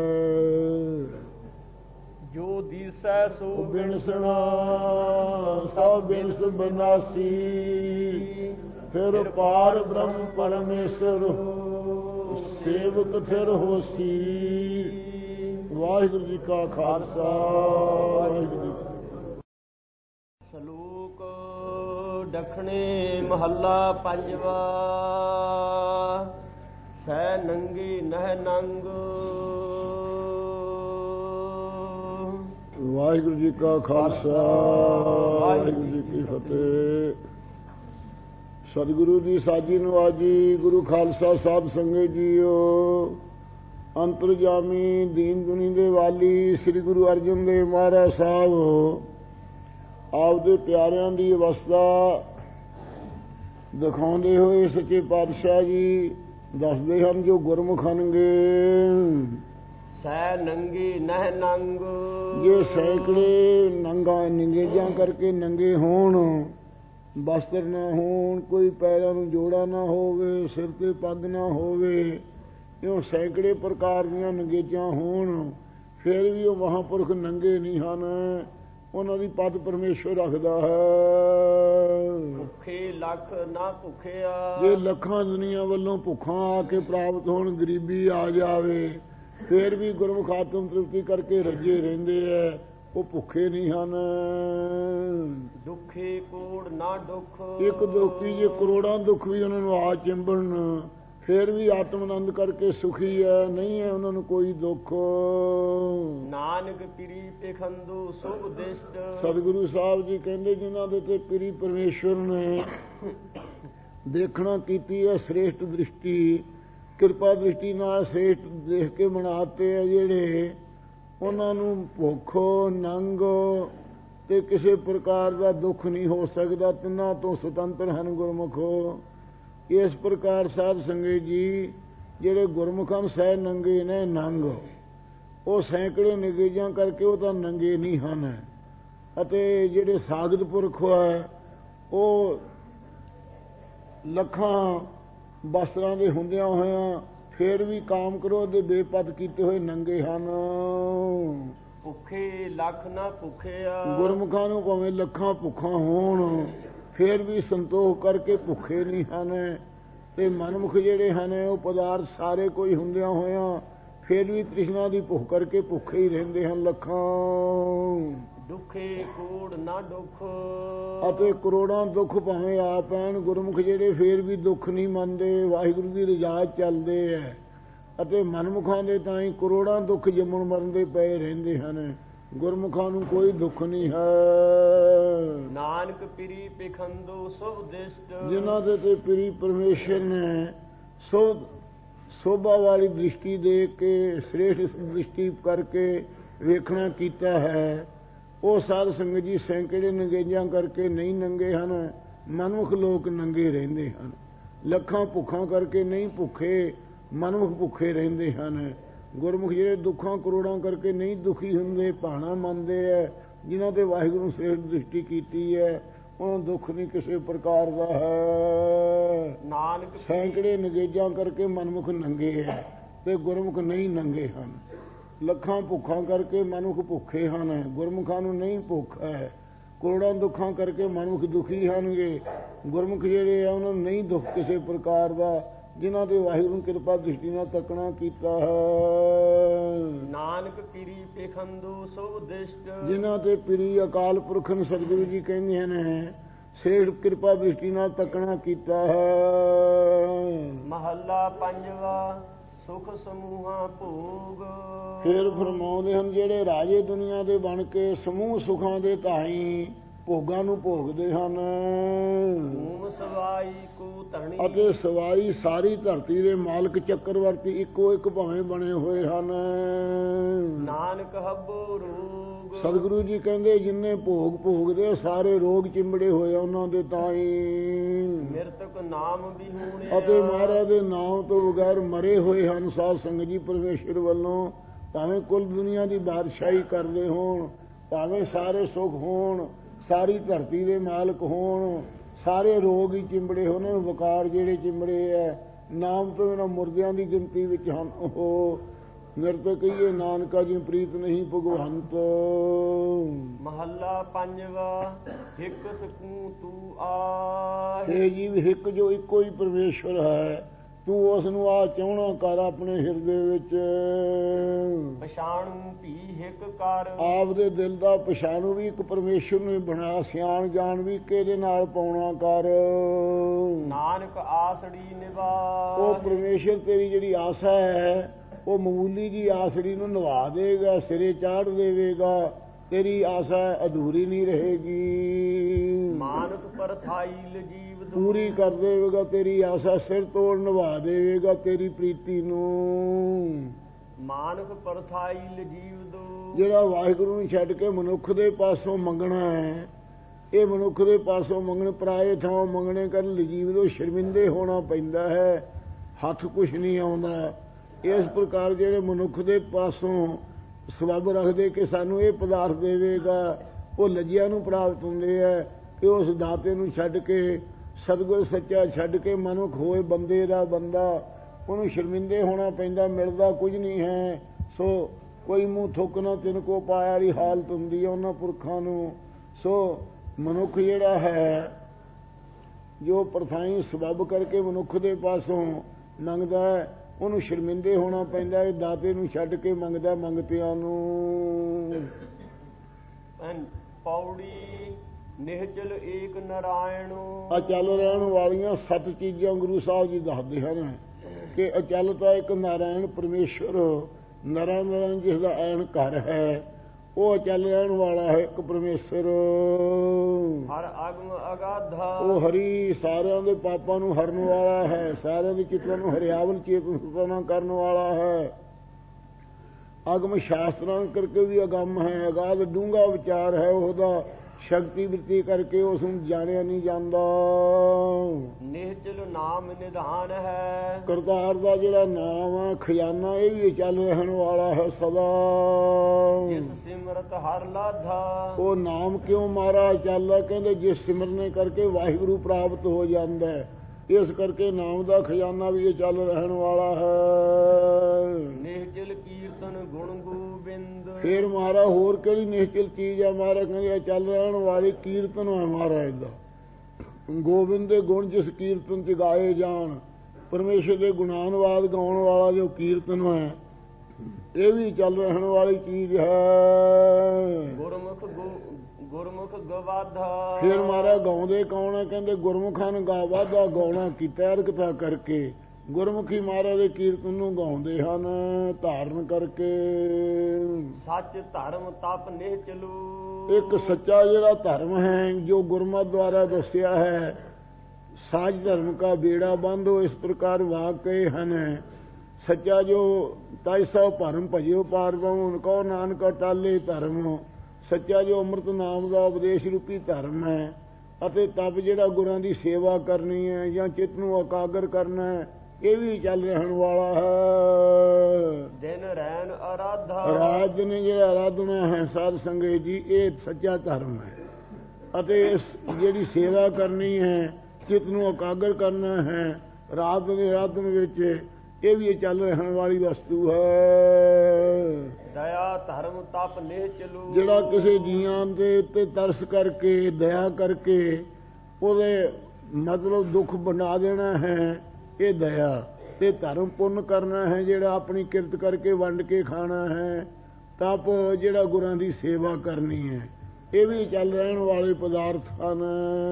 S1: ਜੋ ਦੀਸੈ ਸੋ
S2: ਬਿਨਸਣਾ ਸਭ ਬਿਨਸ ਬਿਨਾਸੀ, ਫਿਰ ਪਾਰ ਬ੍ਰਹਮ ਪਰਮੇਸ਼ਰ ਸੇਵਕ ਥਿਰ ਹੋਸੀ। ਵਾਹਿਗੁਰੂ ਜੀ ਕਾ ਖਾਲਸਾ, ਵਾਹਿਗੁਰੂ ਜੀ ਕੀ ਫਤਿਹ।
S1: ਸ਼ਲੋਕ ਦਖਣੇ ਮਹੱਲਾ ਪੰਜਵਾ। ਸੈ ਨੰਗੀ ਨਹਿ ਨੰਗ।
S2: ਵਾਹਿਗੁਰੂ ਜੀ ਕਾ ਖਾਲਸਾ, ਵਾਹਿਗੁਰੂ ਜੀ ਕੀ ਫਤਿਹ। ਸਤਿਗੁਰੂ ਦੀ ਸਾਜੀ ਨਵਾਜੀ, ਗੁਰੂ ਖਾਲਸਾ ਸਾਧ ਸੰਗਤ ਜੀਓ। ਅੰਤਰਜਾਮੀ ਦੀਨ ਦੁਨੀ ਦੇ ਵਾਲੀ ਸ੍ਰੀ ਗੁਰੂ ਅਰਜਨ ਦੇਵ ਮਹਾਰਾਜ ਸਾਹਿਬ ਆਪਦੇ ਪਿਆਰਿਆਂ ਦੀ ਅਵਸਥਾ ਦਿਖਾਉਂਦੇ ਹੋਏ ਸੱਚੇ ਪਾਤਸ਼ਾਹ ਜੀ ਦੱਸਦੇ ਹਨ, ਜੋ ਗੁਰਮੁਖ ਹਨਗੇ।
S1: ਸੈ ਨੰਗੀ ਨਹਿ ਨੰਗ।
S2: ਜੇ ਸੈਂਕੜੇ ਨੰਗਾ ਨਿੰਗੇਜਾਂ ਕਰਕੇ ਨੰਗੇ ਹੋਣ, ਬਸਤਰ ਨਾ ਹੋਣ, ਕੋਈ ਪੈਰਾਂ ਨੂੰ ਜੋੜਾ ਨਾ ਹੋਵੇ, ਸਿਰ ਤੇ ਪੱਗ ਨਾ ਹੋਵੇ, ਇਉਂ ਸੈਂਕੜੇ ਪ੍ਰਕਾਰ ਦੀਆਂ ਨੰਗੇਜਾਂ ਹੋਣ, ਫਿਰ ਵੀ ਉਹ ਮਹਾਂਪੁਰਖ ਨੰਗੇ ਨਹੀਂ ਹਨ, ਉਹਨਾਂ ਦੀ ਪਦ ਪਰਮੇਸ਼ਵਰ ਰੱਖਦਾ ਹੈ।
S1: ਭੁੱਖੇ ਲੱਖ ਨਾ ਭੁੱਖਿਆ।
S2: ਜੇ ਲੱਖਾਂ ਦੁਨੀਆ ਵੱਲੋਂ ਭੁੱਖਾਂ ਆ ਕੇ ਪ੍ਰਾਪਤ ਹੋਣ, ਗਰੀਬੀ ਆ ਜਾਵੇ, ਫਿਰ ਵੀ ਗੁਰਮੁਖ ਆਤਮ ਤ੍ਰਿਪਤੀ ਕਰਕੇ ਰੱਜੇ ਰਹਿੰਦੇ ਐ, ਉਹ ਭੁੱਖੇ ਨਹੀਂ ਹਨ।
S1: ਦੁੱਖੇ ਕੋੜ ਨਾ ਦੁੱਖ।
S2: ਇੱਕ ਦੁੱਖੀ ਜੇ ਕਰੋੜਾਂ ਦੁੱਖ ਵੀ ਉਹਨਾਂ ਨੂੰ ਆ ਚਿੰਬੜਨ, ਫਿਰ ਵੀ ਆਤਮ ਆਨੰਦ ਕਰਕੇ ਸੁਖੀ ਹੈ, ਨਹੀਂ ਹੈ ਉਹਨਾਂ ਨੂੰ ਕੋਈ ਦੁੱਖ।
S1: ਨਾਨਕ ਪਿਰੀ ਪਖੰਦੂ ਸੁਭ ਦਿਸ਼ਟ।
S2: ਸਤਿਗੁਰੂ ਸਾਹਿਬ ਜੀ ਕਹਿੰਦੇ, ਜਿਨ੍ਹਾਂ ਦੇ ਤੇ ਪਿਰੀ ਪਰਮੇਸ਼ਵਰ ਨੇ ਦੇਖਣਾ ਕੀਤੀ ਹੈ ਸ੍ਰੇਸ਼ਟ ਦ੍ਰਿਸ਼ਟੀ, ਕਿਰਪਾ ਦ੍ਰਿਸ਼ਟੀ ਨਾਲ ਸ੍ਰੇਸ਼ਟ ਦੇਖ ਕੇ ਬਣਾਤੇ ਆ ਜਿਹੜੇ, ਉਹਨਾਂ ਨੂੰ ਭੁੱਖ ਨੰਗ ਤੇ ਕਿਸੇ ਪ੍ਰਕਾਰ ਦਾ ਦੁੱਖ ਨਹੀਂ ਹੋ ਸਕਦਾ, ਤਿੰਨਾਂ ਤੋਂ ਸੁਤੰਤਰ ਹਨ ਗੁਰਮੁਖ। ਇਸ ਪ੍ਰਕਾਰ ਸਾਧ ਸੰਗਤ ਜੀ ਜਿਹੜੇ ਗੁਰਮੁਖਾਂ ਸਹਿ ਨੰਗੇ ਨੇ ਨੰਗ, ਉਹ ਸੈਂਕੜੇ ਨਿਗੇਜਾਂ ਕਰਕੇ ਉਹ ਤਾਂ ਨੰਗੇ ਨਹੀਂ ਹਨ। ਅਤੇ ਜਿਹੜੇ ਸਾਗਤ ਪੁਰਖ ਹੈ ਉਹ ਲੱਖਾਂ ਵਸਤਰਾਂ ਦੇ ਹੁੰਦਿਆਂ ਹੋਇਆਂ ਫੇਰ ਵੀ ਕਾਮ ਕ੍ਰੋਧ ਦੇ ਬੇਪਤ ਕੀਤੇ ਹੋਏ ਨੰਗੇ ਹਨ।
S1: ਭੁੱਖੇ ਲੱਖ ਨਾ ਭੁੱਖਿਆ,
S2: ਗੁਰਮੁਖਾਂ ਨੂੰ ਭਾਵੇਂ ਲੱਖਾਂ ਭੁੱਖਾਂ ਹੋਣ ਫੇਰ ਵੀ ਸੰਤੋਖ ਕਰਕੇ ਭੁੱਖੇ ਨਹੀਂ ਹਨ। ਤੇ ਮਨਮੁਖ ਜਿਹੜੇ ਹਨ ਉਹ ਪਦਾਰਥ ਸਾਰੇ ਕੋਈ ਹੁੰਦਿਆਂ ਹੋਇਆਂ ਫੇਰ ਵੀ ਤ੍ਰਿਸ਼ਨਾ ਦੀ ਭੁੱਖ ਕਰਕੇ ਭੁੱਖੇ ਹੀ ਰਹਿੰਦੇ ਹਨ ਲੱਖਾਂ।
S1: ਦੁੱਖੇ ਕੋੜ ਨਾ ਦੁੱਖ,
S2: ਅਤੇ ਕਰੋੜਾਂ ਦੁੱਖ ਭਾਵੇਂ ਆ ਪੈਣ, ਗੁਰਮੁਖ ਜਿਹੜੇ ਫੇਰ ਵੀ ਦੁੱਖ ਨਹੀਂ ਮੰਨਦੇ, ਵਾਹਿਗੁਰੂ ਦੀ ਰਜ਼ਾ ਚੱਲਦੇ ਐ। ਅਤੇ ਮਨਮੁਖਾਂ ਦੇ ਤਾਂ ਹੀ ਕਰੋੜਾਂ ਦੁੱਖ ਜੰਮਣ ਮਰਨ ਦੇ ਪਏ ਰਹਿੰਦੇ ਹਨ। ਗੁਰਮੁਖਾਂ ਨੂੰ ਕੋਈ ਦੁੱਖ ਨਹੀਂ ਹੈ।
S1: ਨਾਨਕ ਪਿਰੀ ਪਖੰਦੋ ਸੁਭ ਦਿਸ਼ਟ,
S2: ਜਿਨ੍ਹਾਂ ਦੇ ਤੇ ਪਿਰੀ ਪਰਮੇਸ਼ਰ ਨੇ ਸੋ ਸੋਭਾ ਵਾਲੀ ਦ੍ਰਿਸ਼ਟੀ ਦੇ ਕੇ ਸ੍ਰੇਸ਼ਟ ਦ੍ਰਿਸ਼ਟੀ ਕਰਕੇ ਵੇਖਣਾ ਕੀਤਾ ਹੈ, ਉਹ ਸਾਧ ਸੰਗਤ ਜੀ ਸੈਂਕੜੇ ਨੰਗੇਜਾਂ ਕਰਕੇ ਨਹੀਂ ਨੰਗੇ ਹਨ। ਮਨਮੁਖ ਲੋਕ ਨੰਗੇ ਰਹਿੰਦੇ ਹਨ। ਲੱਖਾਂ ਭੁੱਖਾਂ ਕਰਕੇ ਨਹੀਂ ਭੁੱਖੇ, ਮਨਮੁਖ ਭੁੱਖੇ ਰਹਿੰਦੇ ਹਨ। ਗੁਰਮੁਖ ਜਿਹੜੇ ਦੁੱਖਾਂ ਕਰੋੜਾਂ ਕਰਕੇ ਨਹੀਂ ਦੁਖੀ ਹੁੰਦੇ, ਭਾਣਾ ਮੰਨਦੇ ਐ। ਜਿਨ੍ਹਾਂ ਤੇ ਵਾਹਿਗੁਰੂ ਨੇ ਸ੍ਰੇਸ਼ਟ ਦ੍ਰਿਸ਼ਟੀ ਕੀਤੀ ਹੈ ਉਹਨਾਂ ਨੂੰ ਦੁੱਖ ਨਹੀਂ ਕਿਸੇ ਪ੍ਰਕਾਰ ਦਾ ਹੈ।
S1: ਨਾਨਕ
S2: ਸੈਂਕੜੇ ਨੰਗੇਜਾਂ ਕਰਕੇ ਮਨਮੁਖ ਨੰਗੇ ਹੈ ਤੇ ਗੁਰਮੁਖ ਨਹੀਂ ਨੰਗੇ ਹਨ। ਲੱਖਾਂ ਭੁੱਖਾਂ ਕਰਕੇ ਮਨੁੱਖ ਭੁੱਖੇ ਹਨ, ਗੁਰਮੁਖਾਂ ਨੂੰ ਨਹੀਂ ਭੁੱਖ ਹੈ। ਕਰੋੜਾਂ ਦੁੱਖਾਂ ਕਰਕੇ ਮਨੁੱਖ ਦੁਖੀ ਹਨਗੇ, ਗੁਰਮੁਖ ਜਿਹੜੇ ਆ ਉਹਨਾਂ ਨੂੰ ਨਹੀਂ ਦੁੱਖ ਕਿਸੇ ਪ੍ਰਕਾਰ ਦਾ, ਜਿਨ੍ਹਾਂ ਦੇ ਵਾਹਿਗੁਰੂ ਨੂੰ ਕਿਰਪਾ ਦ੍ਰਿਸ਼ਟੀ ਨਾਲ ਤੱਕਣਾ ਕੀਤਾ ਹੈ।
S1: ਨਾਨਕ ਪਿਰੀ ਪਖੰਦੋ ਸੁਭ ਦਿਸ਼ਟ,
S2: ਜਿਨ੍ਹਾਂ ਤੇ ਪਿਰੀ ਅਕਾਲ ਪੁਰਖ ਸਤਿਗੁਰੂ ਜੀ ਕਹਿੰਦੇ ਹਨ ਸ੍ਰੇਸ਼ਟ ਕਿਰਪਾ ਦ੍ਰਿਸ਼ਟੀ ਨਾਲ ਤੱਕਣਾ ਕੀਤਾ ਹੈ।
S1: ਮਹੱਲਾ ਪੰਜਵਾ ਸੁਖ ਸਮੂਹਾਂ ਭੋਗ,
S2: ਫੇਰ ਫਰਮਾਉਂਦੇ ਹਨ ਜਿਹੜੇ ਰਾਜੇ ਦੁਨੀਆ ਦੇ ਬਣ ਕੇ ਸਮੂਹ ਸੁਖਾਂ ਦੇ ਧਾਈ ਭੋਗਾਂ ਨੂੰ ਭੋਗਦੇ ਹਨ।
S1: ਧੂਮ ਸਵਾਈ ਕੋ ਧਣੀ,
S2: ਅਤੇ ਸਵਾਈ ਸਾਰੀ ਧਰਤੀ ਦੇ ਮਾਲਕ ਚੱਕਰਵਰਤੀ ਇੱਕੋ ਇੱਕ ਭਾਵੇਂ ਬਣੇ ਹੋਏ ਹਨ।
S1: ਨਾਨਕ ਹੱਬੋ ਰੋਗ,
S2: ਸਤਿਗੁਰੂ ਜੀ ਕਹਿੰਦੇ ਜਿੰਨੇ ਭੋਗ ਭੋਗਦੇ ਸਾਰੇ ਰੋਗ ਚਿੰਬੜੇ ਹੋਏ ਉਹਨਾਂ ਦੇ ਤਾਈ।
S1: ਮਿਰਤਕ ਨਾਮ ਵਿਹੂਣੇ,
S2: ਅਤੇ ਮਹਾਰਾਜ ਦੇ ਨਾਮ ਤੋਂ ਬਗੈਰ ਮਰੇ ਹੋਏ ਹਨ ਸਾਧ ਸੰਗਤ ਜੀ ਪਰਮੇਸ਼ਰ ਵੱਲੋਂ। ਭਾਵੇਂ ਕੁੱਲ ਦੁਨੀਆ ਦੀ ਬਾਦਸ਼ਾਹੀ ਕਰਦੇ ਹੋਣ, ਭਾਵੇਂ ਸਾਰੇ ਸੁੱਖ ਹੋਣ, ਸਾਰੀ ਧਰਤੀ ਦੇ ਮਾਲਕ ਹੋਣ, ਸਾਰੇ ਰੋਗ ਹੀ ਚਿੰਬੜੇ ਹੋਣ, ਵਕਾਰ ਜਿਹੜੇ ਚਿੰਬੜੇ ਐ ਨਾਮ ਤੋਂ ਇਹਨਾਂ ਮੁਰਦਿਆਂ ਦੀ ਗਿਣਤੀ ਵਿੱਚ ਹਨ। ਉਹ ਨਿਰਤ ਕਹੀਏ ਨਾਨਕਾ ਜੀ ਪ੍ਰੀਤ ਨਹੀਂ ਭਗਵੰਤ।
S1: ਮਹੱਲਾ ਪੰਜਵਾ ਹਿਕ ਸਕੂੰ ਤੂੰ ਆਹੇ,
S2: ਇਹ ਜੀਵ ਹਿਕ ਜੋ ਇੱਕੋ ਹੀ ਪਰਮੇਸ਼ਵਰ ਹੈ, ਤੂੰ ਉਸ ਨੂੰ ਆ ਚਾਹਣਾ ਕਰ ਆਪਣੇ ਹਿਰਦੇ ਵਿੱਚ।
S1: ਪਛਾਣੂ ਭੀ ਹਿਕ ਕਰ,
S2: ਆਪ ਦੇ ਦਿਲ ਦਾ ਪਛਾਣੂ ਵੀ ਇੱਕ ਪਰਮੇਸ਼ਵਰ ਨੂੰ ਬਣਾ, ਸਿਆਣ ਜਾਣ ਵੀ ਕਿਹਦੇ ਨਾਲ ਪਾਉਣਾ ਕਰ।
S1: ਨਾਨਕ ਆਸੜੀ ਨਿਵਾਸ,
S2: ਉਹ ਪਰਮੇਸ਼ਵਰ ਤੇਰੀ ਜਿਹੜੀ ਆਸਾ ਹੈ ਉਹ ਮਾਮੂਲੀ ਜੀ ਆਸੜੀ ਨੂੰ ਨਿਭਾ ਦੇਗਾ, ਸਿਰੇ ਚਾੜ ਦੇਵੇਗਾ, ਤੇਰੀ ਆਸਾ ਅਧੂਰੀ ਨਹੀਂ ਰਹੇਗੀ।
S1: ਮਾਨਕ ਪਰਥਾਈ ਲਜੀਵ
S2: ਪੂਰੀ ਕਰ ਦੇਵੇਗਾ ਤੇਰੀ ਆਸਾ, ਸਿਰ ਤੋੜ ਨਿਭਾ ਦੇਵੇਗਾ ਤੇਰੀ ਪ੍ਰੀਤੀ ਨੂੰ।
S1: ਮਾਨਕ ਪਰਥਾਈ ਲਜੀਵ ਦੋ,
S2: ਜਿਹੜਾ ਵਾਹਿਗੁਰੂ ਨੂੰ ਛੱਡ ਕੇ ਮਨੁੱਖ ਦੇ ਪਾਸੋਂ ਮੰਗਣਾ ਹੈ, ਇਹ ਮਨੁੱਖ ਦੇ ਪਾਸੋਂ ਮੰਗਣ ਪਰਾਏ ਥਾਂ ਮੰਗਣੇ ਕਰਨ ਲਜੀਵ ਦੋ ਸ਼ਰਮਿੰਦੇ ਹੋਣਾ ਪੈਂਦਾ ਹੈ, ਹੱਥ ਕੁਛ ਨਹੀਂ ਆਉਂਦਾ। ਇਸ ਪ੍ਰਕਾਰ ਜਿਹੜੇ ਮਨੁੱਖ ਦੇ ਪਾਸੋਂ ਸਬੱਬ ਰੱਖਦੇ ਕਿ ਸਾਨੂੰ ਇਹ ਪਦਾਰਥ ਦੇਵੇਗਾ, ਉਹ ਲੱਜਿਆਂ ਨੂੰ ਪ੍ਰਾਪਤ ਹੁੰਦੇ ਹੈ ਕਿ ਉਸ ਦਾਤੇ ਨੂੰ ਛੱਡ ਕੇ, ਸਤਿਗੁਰ ਸੱਚਾ ਛੱਡ ਕੇ ਮਨੁੱਖ ਹੋਏ ਬੰਦੇ ਦਾ ਬੰਦਾ, ਉਹਨੂੰ ਸ਼ਰਮਿੰਦੇ ਹੋਣਾ ਪੈਂਦਾ, ਮਿਲਦਾ ਕੁਝ ਨਹੀਂ ਹੈ। ਸੋ ਕੋਈ ਮੂੰਹ ਥੁੱਕ ਨਾ ਤਿੰਨ ਕੋ ਪਾਇਆ ਵਾਲੀ ਹਾਲਤ ਹੁੰਦੀ ਹੈ ਉਹਨਾਂ ਪੁਰਖਾਂ ਨੂੰ। ਸੋ ਮਨੁੱਖ ਜਿਹੜਾ ਹੈ ਜੋ ਪ੍ਰਥਾਈ ਸਬੱਬ ਕਰਕੇ ਮਨੁੱਖ ਦੇ ਪਾਸੋਂ ਮੰਗਦਾ ਹੈ, ਉਹਨੂੰ ਸ਼ਰਮਿੰਦੇ ਹੋਣਾ ਪੈਂਦਾ, ਇਹ ਦਾਤੇ ਨੂੰ ਛੱਡ ਕੇ ਮੰਗਦਾ ਮੰਗਤਿਆਂ ਨੂੰ।
S1: ਪੌੜੀ ਨਿਹਚਲ ਏਕ ਨਾਰਾਇਣੋ,
S2: ਅਚਲ ਰਹਿਣ ਵਾਲੀਆਂ ਸੱਤ ਚੀਜ਼ਾਂ ਗੁਰੂ ਸਾਹਿਬ ਜੀ ਦੱਸਦੇ ਹਨ ਕਿ ਅਚਲਤਾ ਇੱਕ ਨਾਰਾਇਣ ਪਰਮੇਸ਼ਵਰ, ਨਰਾਂ ਨਰਾਂ ਜਿਸ ਦਾ ਐਨ ਘਰ ਹੈ, ਉਹ ਅਚਲ ਰਹਿਣ ਵਾਲਾ ਹੈ ਇੱਕ ਪਰਮੇਸ਼ਰ।
S1: ਹਰ ਆਗਮ ਅਗਾਧਾ,
S2: ਉਹ ਹਰੀ ਸਾਰਿਆਂ ਦੇ ਪਾਪਾਂ ਨੂੰ ਹਰਨ ਵਾਲਾ ਹੈ, ਸਾਰਿਆਂ ਦੇ ਚਿੱਤਾਂ ਨੂੰ ਹਰਿਆਵਲ ਚੇਤਨ ਸੁਤਨਾ ਕਰਨ ਵਾਲਾ ਹੈ। ਅਗਮ ਸ਼ਾਸਤਰਾਂ ਕਰਕੇ ਵੀ ਅਗੰਮ ਹੈ, ਅਗਾਧ ਡੂੰਘਾ ਵਿਚਾਰ ਹੈ ਉਹਦਾ, ਸ਼ਕਤੀ ਵਰਤੀ ਕਰਕੇ ਉਸ ਨੂੰ ਜਾਣਿਆ ਨਹੀਂ ਜਾਂਦਾ।
S1: ਨਿਹਚਲ ਨਾਮ ਨਿਧਾਨ ਹੈ।
S2: ਕਰਤਾਰ ਦਾ ਜਿਹੜਾ ਨਾਮ ਹੈ ਖਜ਼ਾਨਾ, ਇਹ ਵੀ ਚੱਲ ਰਹਿਣ ਵਾਲਾ ਹੈ ਸਦਾ।
S1: ਜਿਸ ਸਿਮਰਤ ਹਰ ਲਾਧਾ।
S2: ਉਹ ਨਾਮ ਕਿਉਂ ਮਾਰਾ ਚੱਲਦਾ? ਕਹਿੰਦੇ ਜਿਸ ਸਿਮਰਨੇ ਕਰਕੇ ਵਾਹਿਗੁਰੂ ਪ੍ਰਾਪਤ ਹੋ ਜਾਂਦਾ ਹੈ, ਇਸ ਕਰਕੇ ਨਾਮ ਦਾ ਖਜ਼ਾਨਾ ਵੀ ਇਹ ਚੱਲ ਰਹਿਣ ਵਾਲਾ ਹੈ।
S1: ਨਿਹਚਲ ਕੀਰਤਨ ਗੁਣ ਗੋਬਿੰਦ।
S2: ਫੇਰ ਮਹਾਰਾ ਹੋਰ ਕਿਹੜੀ ਨਿਹਚਲ ਚੀਜ਼ ਹੈ? ਮਹਾਰਾ ਕਹਿੰਦੇ ਚੱਲ ਰਹਿਣ ਵਾਲੀ ਕੀਰਤਨ ਹੈ ਮਹਾਰਾਜ ਦਾ। ਗੋਬਿੰਦ ਦੇ ਗੁਣ ਜਿਸ ਕੀਰਤਨ ਚ ਗਾਏ ਜਾਣ, ਪਰਮੇਸ਼ਰ ਦੇ ਗੁਣਾਨਵਾਦ ਗਾਉਣ ਵਾਲਾ ਜੋ ਕੀਰਤਨ ਹੈ, ਇਹ ਵੀ ਚੱਲ ਰਹਿਣ ਵਾਲੀ ਚੀਜ਼ ਹੈ।
S1: ਗੁਰਮੁਖ ਗੁਰਮੁਖ ਗਵਾਧਾ।
S2: ਫਿਰ ਮਹਾਰਾਜ ਗਾਉਂਦੇ ਕੌਣ ਹੈ? ਕਹਿੰਦੇ ਗੁਰਮੁਖਾਂ ਨੂੰ ਗਾਵਾਧਾ ਗਾਉਣਾ ਕੀਤਾ ਅਰਕਤਾ ਕਰਕੇ। ਗੁਰਮੁਖੀ ਮਹਾਰਾਜ ਦੇ ਕੀਰਤਨ ਨੂੰ ਗਾਉਂਦੇ ਹਨ ਧਾਰਨ ਕਰਕੇ।
S1: ਸੱਚ ਧਰਮ ਤਪ ਨਿਹਚਲੂ।
S2: ਇੱਕ ਸੱਚਾ ਜਿਹੜਾ ਧਰਮ ਹੈ ਜੋ ਗੁਰਮਤਿ ਦੁਆਰਾ ਦੱਸਿਆ ਹੈ, ਸਾਜ ਧਰਮ ਕਾ ਬੇੜਾ ਬੰਦ ਹੋ, ਇਸ ਪ੍ਰਕਾਰ ਵਾਕ ਕਹੇ ਹਨ। ਸੱਚਾ ਜੋ ਤੈਸਾ ਭਰਮ ਭਜਿਓ ਪਾਰ ਪਾਉ, ਕਹੋ ਨਾਨਕ ਟਾਲੇ ਧਰਮ। ਸੱਚਾ ਜੋ ਅੰਮ੍ਰਿਤ ਨਾਮ ਦਾ ਉਪਦੇਸ਼ ਰੂਪੀ ਧਰਮ ਹੈ, ਅਤੇ ਤਪ ਜਿਹੜਾ ਗੁਰਾਂ ਦੀ ਸੇਵਾ ਕਰਨੀ ਹੈ ਜਾਂ ਚਿੱਤ ਨੂੰ ਇਕਾਗਰ ਕਰਨਾ ਹੈ, ਇਹ ਵੀ ਚੱਲ ਰਹਿਣ ਵਾਲਾ ਹੈ।
S1: ਦਿਨ ਰਹਿਣ ਅਰਾਧਾ।
S2: ਰਾਤ ਨੇ ਜਿਹੜਾ ਆਰਾਧਨਾ ਹੈ ਸਾਧ ਸੰਗਤ ਜੀ, ਇਹ ਸੱਚਾ ਧਰਮ ਹੈ। ਅਤੇ ਇਸ ਜਿਹੜੀ ਸੇਵਾ ਕਰਨੀ ਹੈ, ਚਿੱਤ ਨੂੰ ਇਕਾਗਰ ਕਰਨਾ ਹੈ ਰਾਤ ਦੇ ਆਰਾਧਨ ਵਿੱਚ, ਇਹ ਵੀ ਚੱਲ ਰਹਿਣ ਵਾਲੀ ਵਸਤੂ ਹੈ।
S1: ਦਇਆ ਧਰਮ ਤਪ ਨਿਹਚਲੂ।
S2: ਜਿਹੜਾ ਕਿਸੇ ਜੀਆਂ ਦੇ ਉੱਤੇ ਤਰਸ ਕਰਕੇ, ਦਇਆ ਕਰਕੇ ਉਹਦੇ ਮਤਲਬ ਦੁੱਖ ਬਣਾ ਦੇਣਾ ਹੈ, ਇਹ ਦਇਆ। ਤੇ ਧਰਮ ਪੁੰਨ ਕਰਨਾ ਹੈ ਜਿਹੜਾ ਆਪਣੀ ਕਿਰਤ ਕਰਕੇ ਵੰਡ ਕੇ ਖਾਣਾ ਹੈ। ਤਪ ਜਿਹੜਾ ਗੁਰਾਂ ਦੀ ਸੇਵਾ ਕਰਨੀ ਹੈ, ਇਹ ਵੀ ਚੱਲ ਰਹਿਣ ਵਾਲੇ ਪਦਾਰਥ ਹਨ।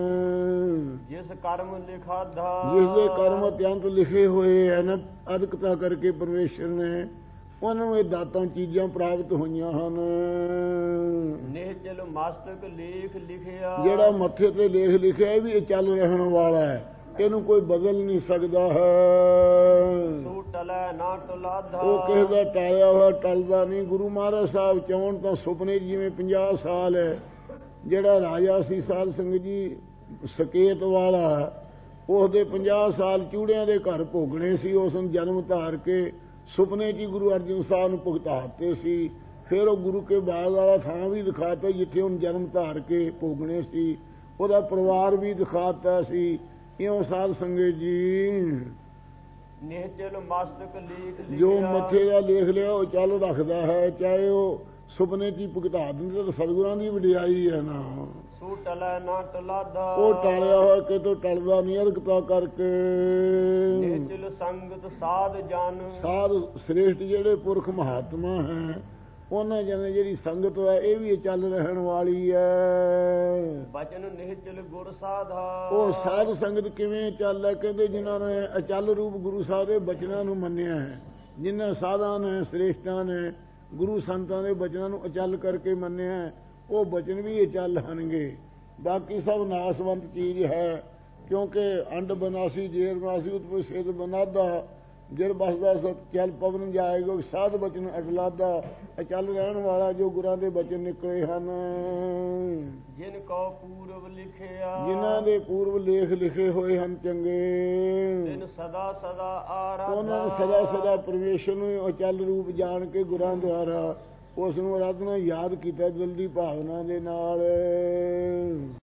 S1: ਜਿਸ ਕਰਮ ਲਿਖਾਧਾ।
S2: ਜਿਸ ਦੇ ਕਰਮ ਅਤਿਅੰਤ ਲਿਖੇ ਹੋਏ ਹਨ ਅਦਕਤਾ ਕਰਕੇ ਪਰਮੇਸ਼ਰ ਨੇ, ਉਹਨਾਂ ਨੂੰ ਇਹ ਦਾਤਾਂ ਚੀਜ਼ਾਂ ਪ੍ਰਾਪਤ ਹੋਈਆਂ ਹਨ।
S1: ਨਿਹਚਲ ਮਸਤਕ ਲੇਖ ਲਿਖਿਆ।
S2: ਜਿਹੜਾ ਮੱਥੇ ਤੇ ਲੇਖ ਲਿਖਿਆ, ਇਹ ਵੀ ਇਹ ਚੱਲ ਰਹਿਣ ਵਾਲਾ ਹੈ, ਇਹਨੂੰ ਕੋਈ ਬਦਲ ਨਹੀਂ ਸਕਦਾ ਹੈ।
S1: ਸੋ ਟਲੈ ਨਾ ਟੁਲਾਧਾ।
S2: ਉਹ ਕਿਸੇ ਦਾ ਟਾਲਿਆ ਹੋਇਆ ਟਲਦਾ ਨਹੀਂ। ਗੁਰੂ ਮਹਾਰਾਜ ਸਾਹਿਬ ਚਾਹੁਣ ਤਾਂ ਸੁਪਨੇ ਜਿਵੇਂ ਪੰਜਾਹ ਸਾਲ ਹੈ, ਜਿਹੜਾ ਰਾਜਾ ਸੀ ਸਾਧ ਸੰਗਤ ਜੀ ਸਕੇਤ ਵਾਲਾ, ਉਸਦੇ ਪੰਜਾਹ ਸਾਲ ਚੂੜਿਆਂ ਦੇ ਘਰ ਭੋਗਣੇ ਸੀ। ਉਸ ਨੂੰ ਜਨਮ ਧਾਰ ਕੇ ਸੁਪਨੇ 'ਚ ਗੁਰੂ ਅਰਜਨ ਸਾਹਿਬ ਨੂੰ ਭੁਗਤਾ ਦਿੱਤੇ ਸੀ। ਫਿਰ ਉਹ ਗੁਰੂ ਕੇ ਬਾਗ ਵਾਲਾ ਥਾਂ ਵੀ ਦਿਖਾਤਾ ਜਿੱਥੇ ਉਹਨੂੰ ਜਨਮ ਧਾਰ ਕੇ ਭੋਗਣੇ ਸੀ। ਉਹਦਾ ਪਰਿਵਾਰ ਵੀ ਦਿਖਾਤਾ ਸੀ। ਇਉਂ ਸਾਧ ਸੰਗਤ ਜੀ
S1: ਨਿਹਚਲ ਮਸਤਕ ਲੇਖ ਲਿਖਿਆ।
S2: ਜੋ ਮੱਥੇ ਦਾ ਲੇਖ ਲਿਆ ਉਹ ਚੱਲ ਰੱਖਦਾ ਹੈ, ਚਾਹੇ ਉਹ ਸੁਪਨੇ 'ਚ ਹੀ ਭੁਗਤਾ ਦਿੰਦੇ ਤਾਂ ਸਤਿਗੁਰਾਂ ਦੀ ਵਡਿਆਈ ਹੈ ਨਾ।
S1: ਸੋ ਟਲੈ ਨਾ ਟੁਲਾਧਾ।
S2: ਉਹ ਟਾਲਿਆ ਹੋਇਆ ਕਿਤੋਂ ਟਲਦਾ ਨਹੀਂ ਅਰਕਤਾ ਕਰਕੇ।
S1: ਨਿਹਚਲ ਸੰਗਤ ਸਾਧ ਜਨ।
S2: ਸਾਧ ਸ੍ਰੇਸ਼ਟ ਜਿਹੜੇ ਪੁਰਖ ਮਹਾਤਮਾ ਹੈ, ਉਹਨਾਂ ਜਨੇ ਜਿਹੜੀ ਸੰਗਤ ਹੈ, ਇਹ ਵੀ ਚੱਲ ਰਹਿਣ ਵਾਲੀ ਹੈ।
S1: ਬਚਨ ਨਿਹਚਲ ਗੁਰ ਸਾਧਾ।
S2: ਉਹ ਸਾਧ ਸੰਗਤ ਕਿਵੇਂ ਚੱਲ ਹੈ? ਕਹਿੰਦੇ ਜਿਨ੍ਹਾਂ ਨੇ ਅਚਲ ਰੂਪ ਗੁਰੂ ਸਾਹਿਬ ਦੇ ਬਚਨਾਂ ਨੂੰ ਮੰਨਿਆ ਹੈ, ਜਿਨ੍ਹਾਂ ਸਾਧਾਂ ਨੇ ਸ੍ਰੇਸ਼ਟਾਂ ਨੇ ਗੁਰੂ ਸੰਤਾਂ ਦੇ ਬਚਨਾਂ ਨੂੰ ਅਚਲ ਕਰਕੇ ਮੰਨਿਆ ਹੈ, ਉਹ ਬਚਨ ਵੀ ਇਹ ਚੱਲ ਹਨਗੇ। ਬਾਕੀ ਸਭ ਨਾਸਵੰਤ ਚੀਜ਼ ਹੈ, ਕਿਉਂਕਿ ਅੰਡ ਬਨਾਸੀ ਜੇਰ ਬਨਾਸੀ ਉਤਪੇ ਸੇਤ ਬਨਾਦਾ। ਜਿਰ ਬਸਦਾ ਸਤ ਚੱਲ ਪਵਨ ਜਾਏਗਾ। ਸਾਧ ਬਚਨ ਅਟਲਾਦਾ, ਅਚਲ ਰਹਿਣ ਵਾਲਾ ਜੋ ਗੁਰਾਂ ਦੇ ਬਚਨ ਨਿਕਲੇ ਹਨ।
S1: ਜਿਨ ਕੋ ਪੂਰਵ ਲਿਖਿਆ।
S2: ਜਿਨ੍ਹਾਂ ਦੇ ਪੂਰਵ ਲੇਖ ਲਿਖੇ ਹੋਏ ਹਨ ਚੰਗੇ,
S1: ਤਿਨ ਸਦਾ ਸਦਾ ਆਰਾਧਾ।
S2: ਉਹਨਾਂ ਨੇ ਸਦਾ ਸਦਾ ਪਰਮੇਸ਼ਰ ਨੂੰ ਅਚਲ ਰੂਪ ਜਾਣ ਕੇ ਗੁਰਾਂ ਦੁਆਰਾ ਉਸ ਨੂੰ ਆਰਾਧਨਾ ਯਾਦ ਕੀਤਾ ਦਿਲ ਦੀ ਭਾਵਨਾ ਦੇ ਨਾਲ।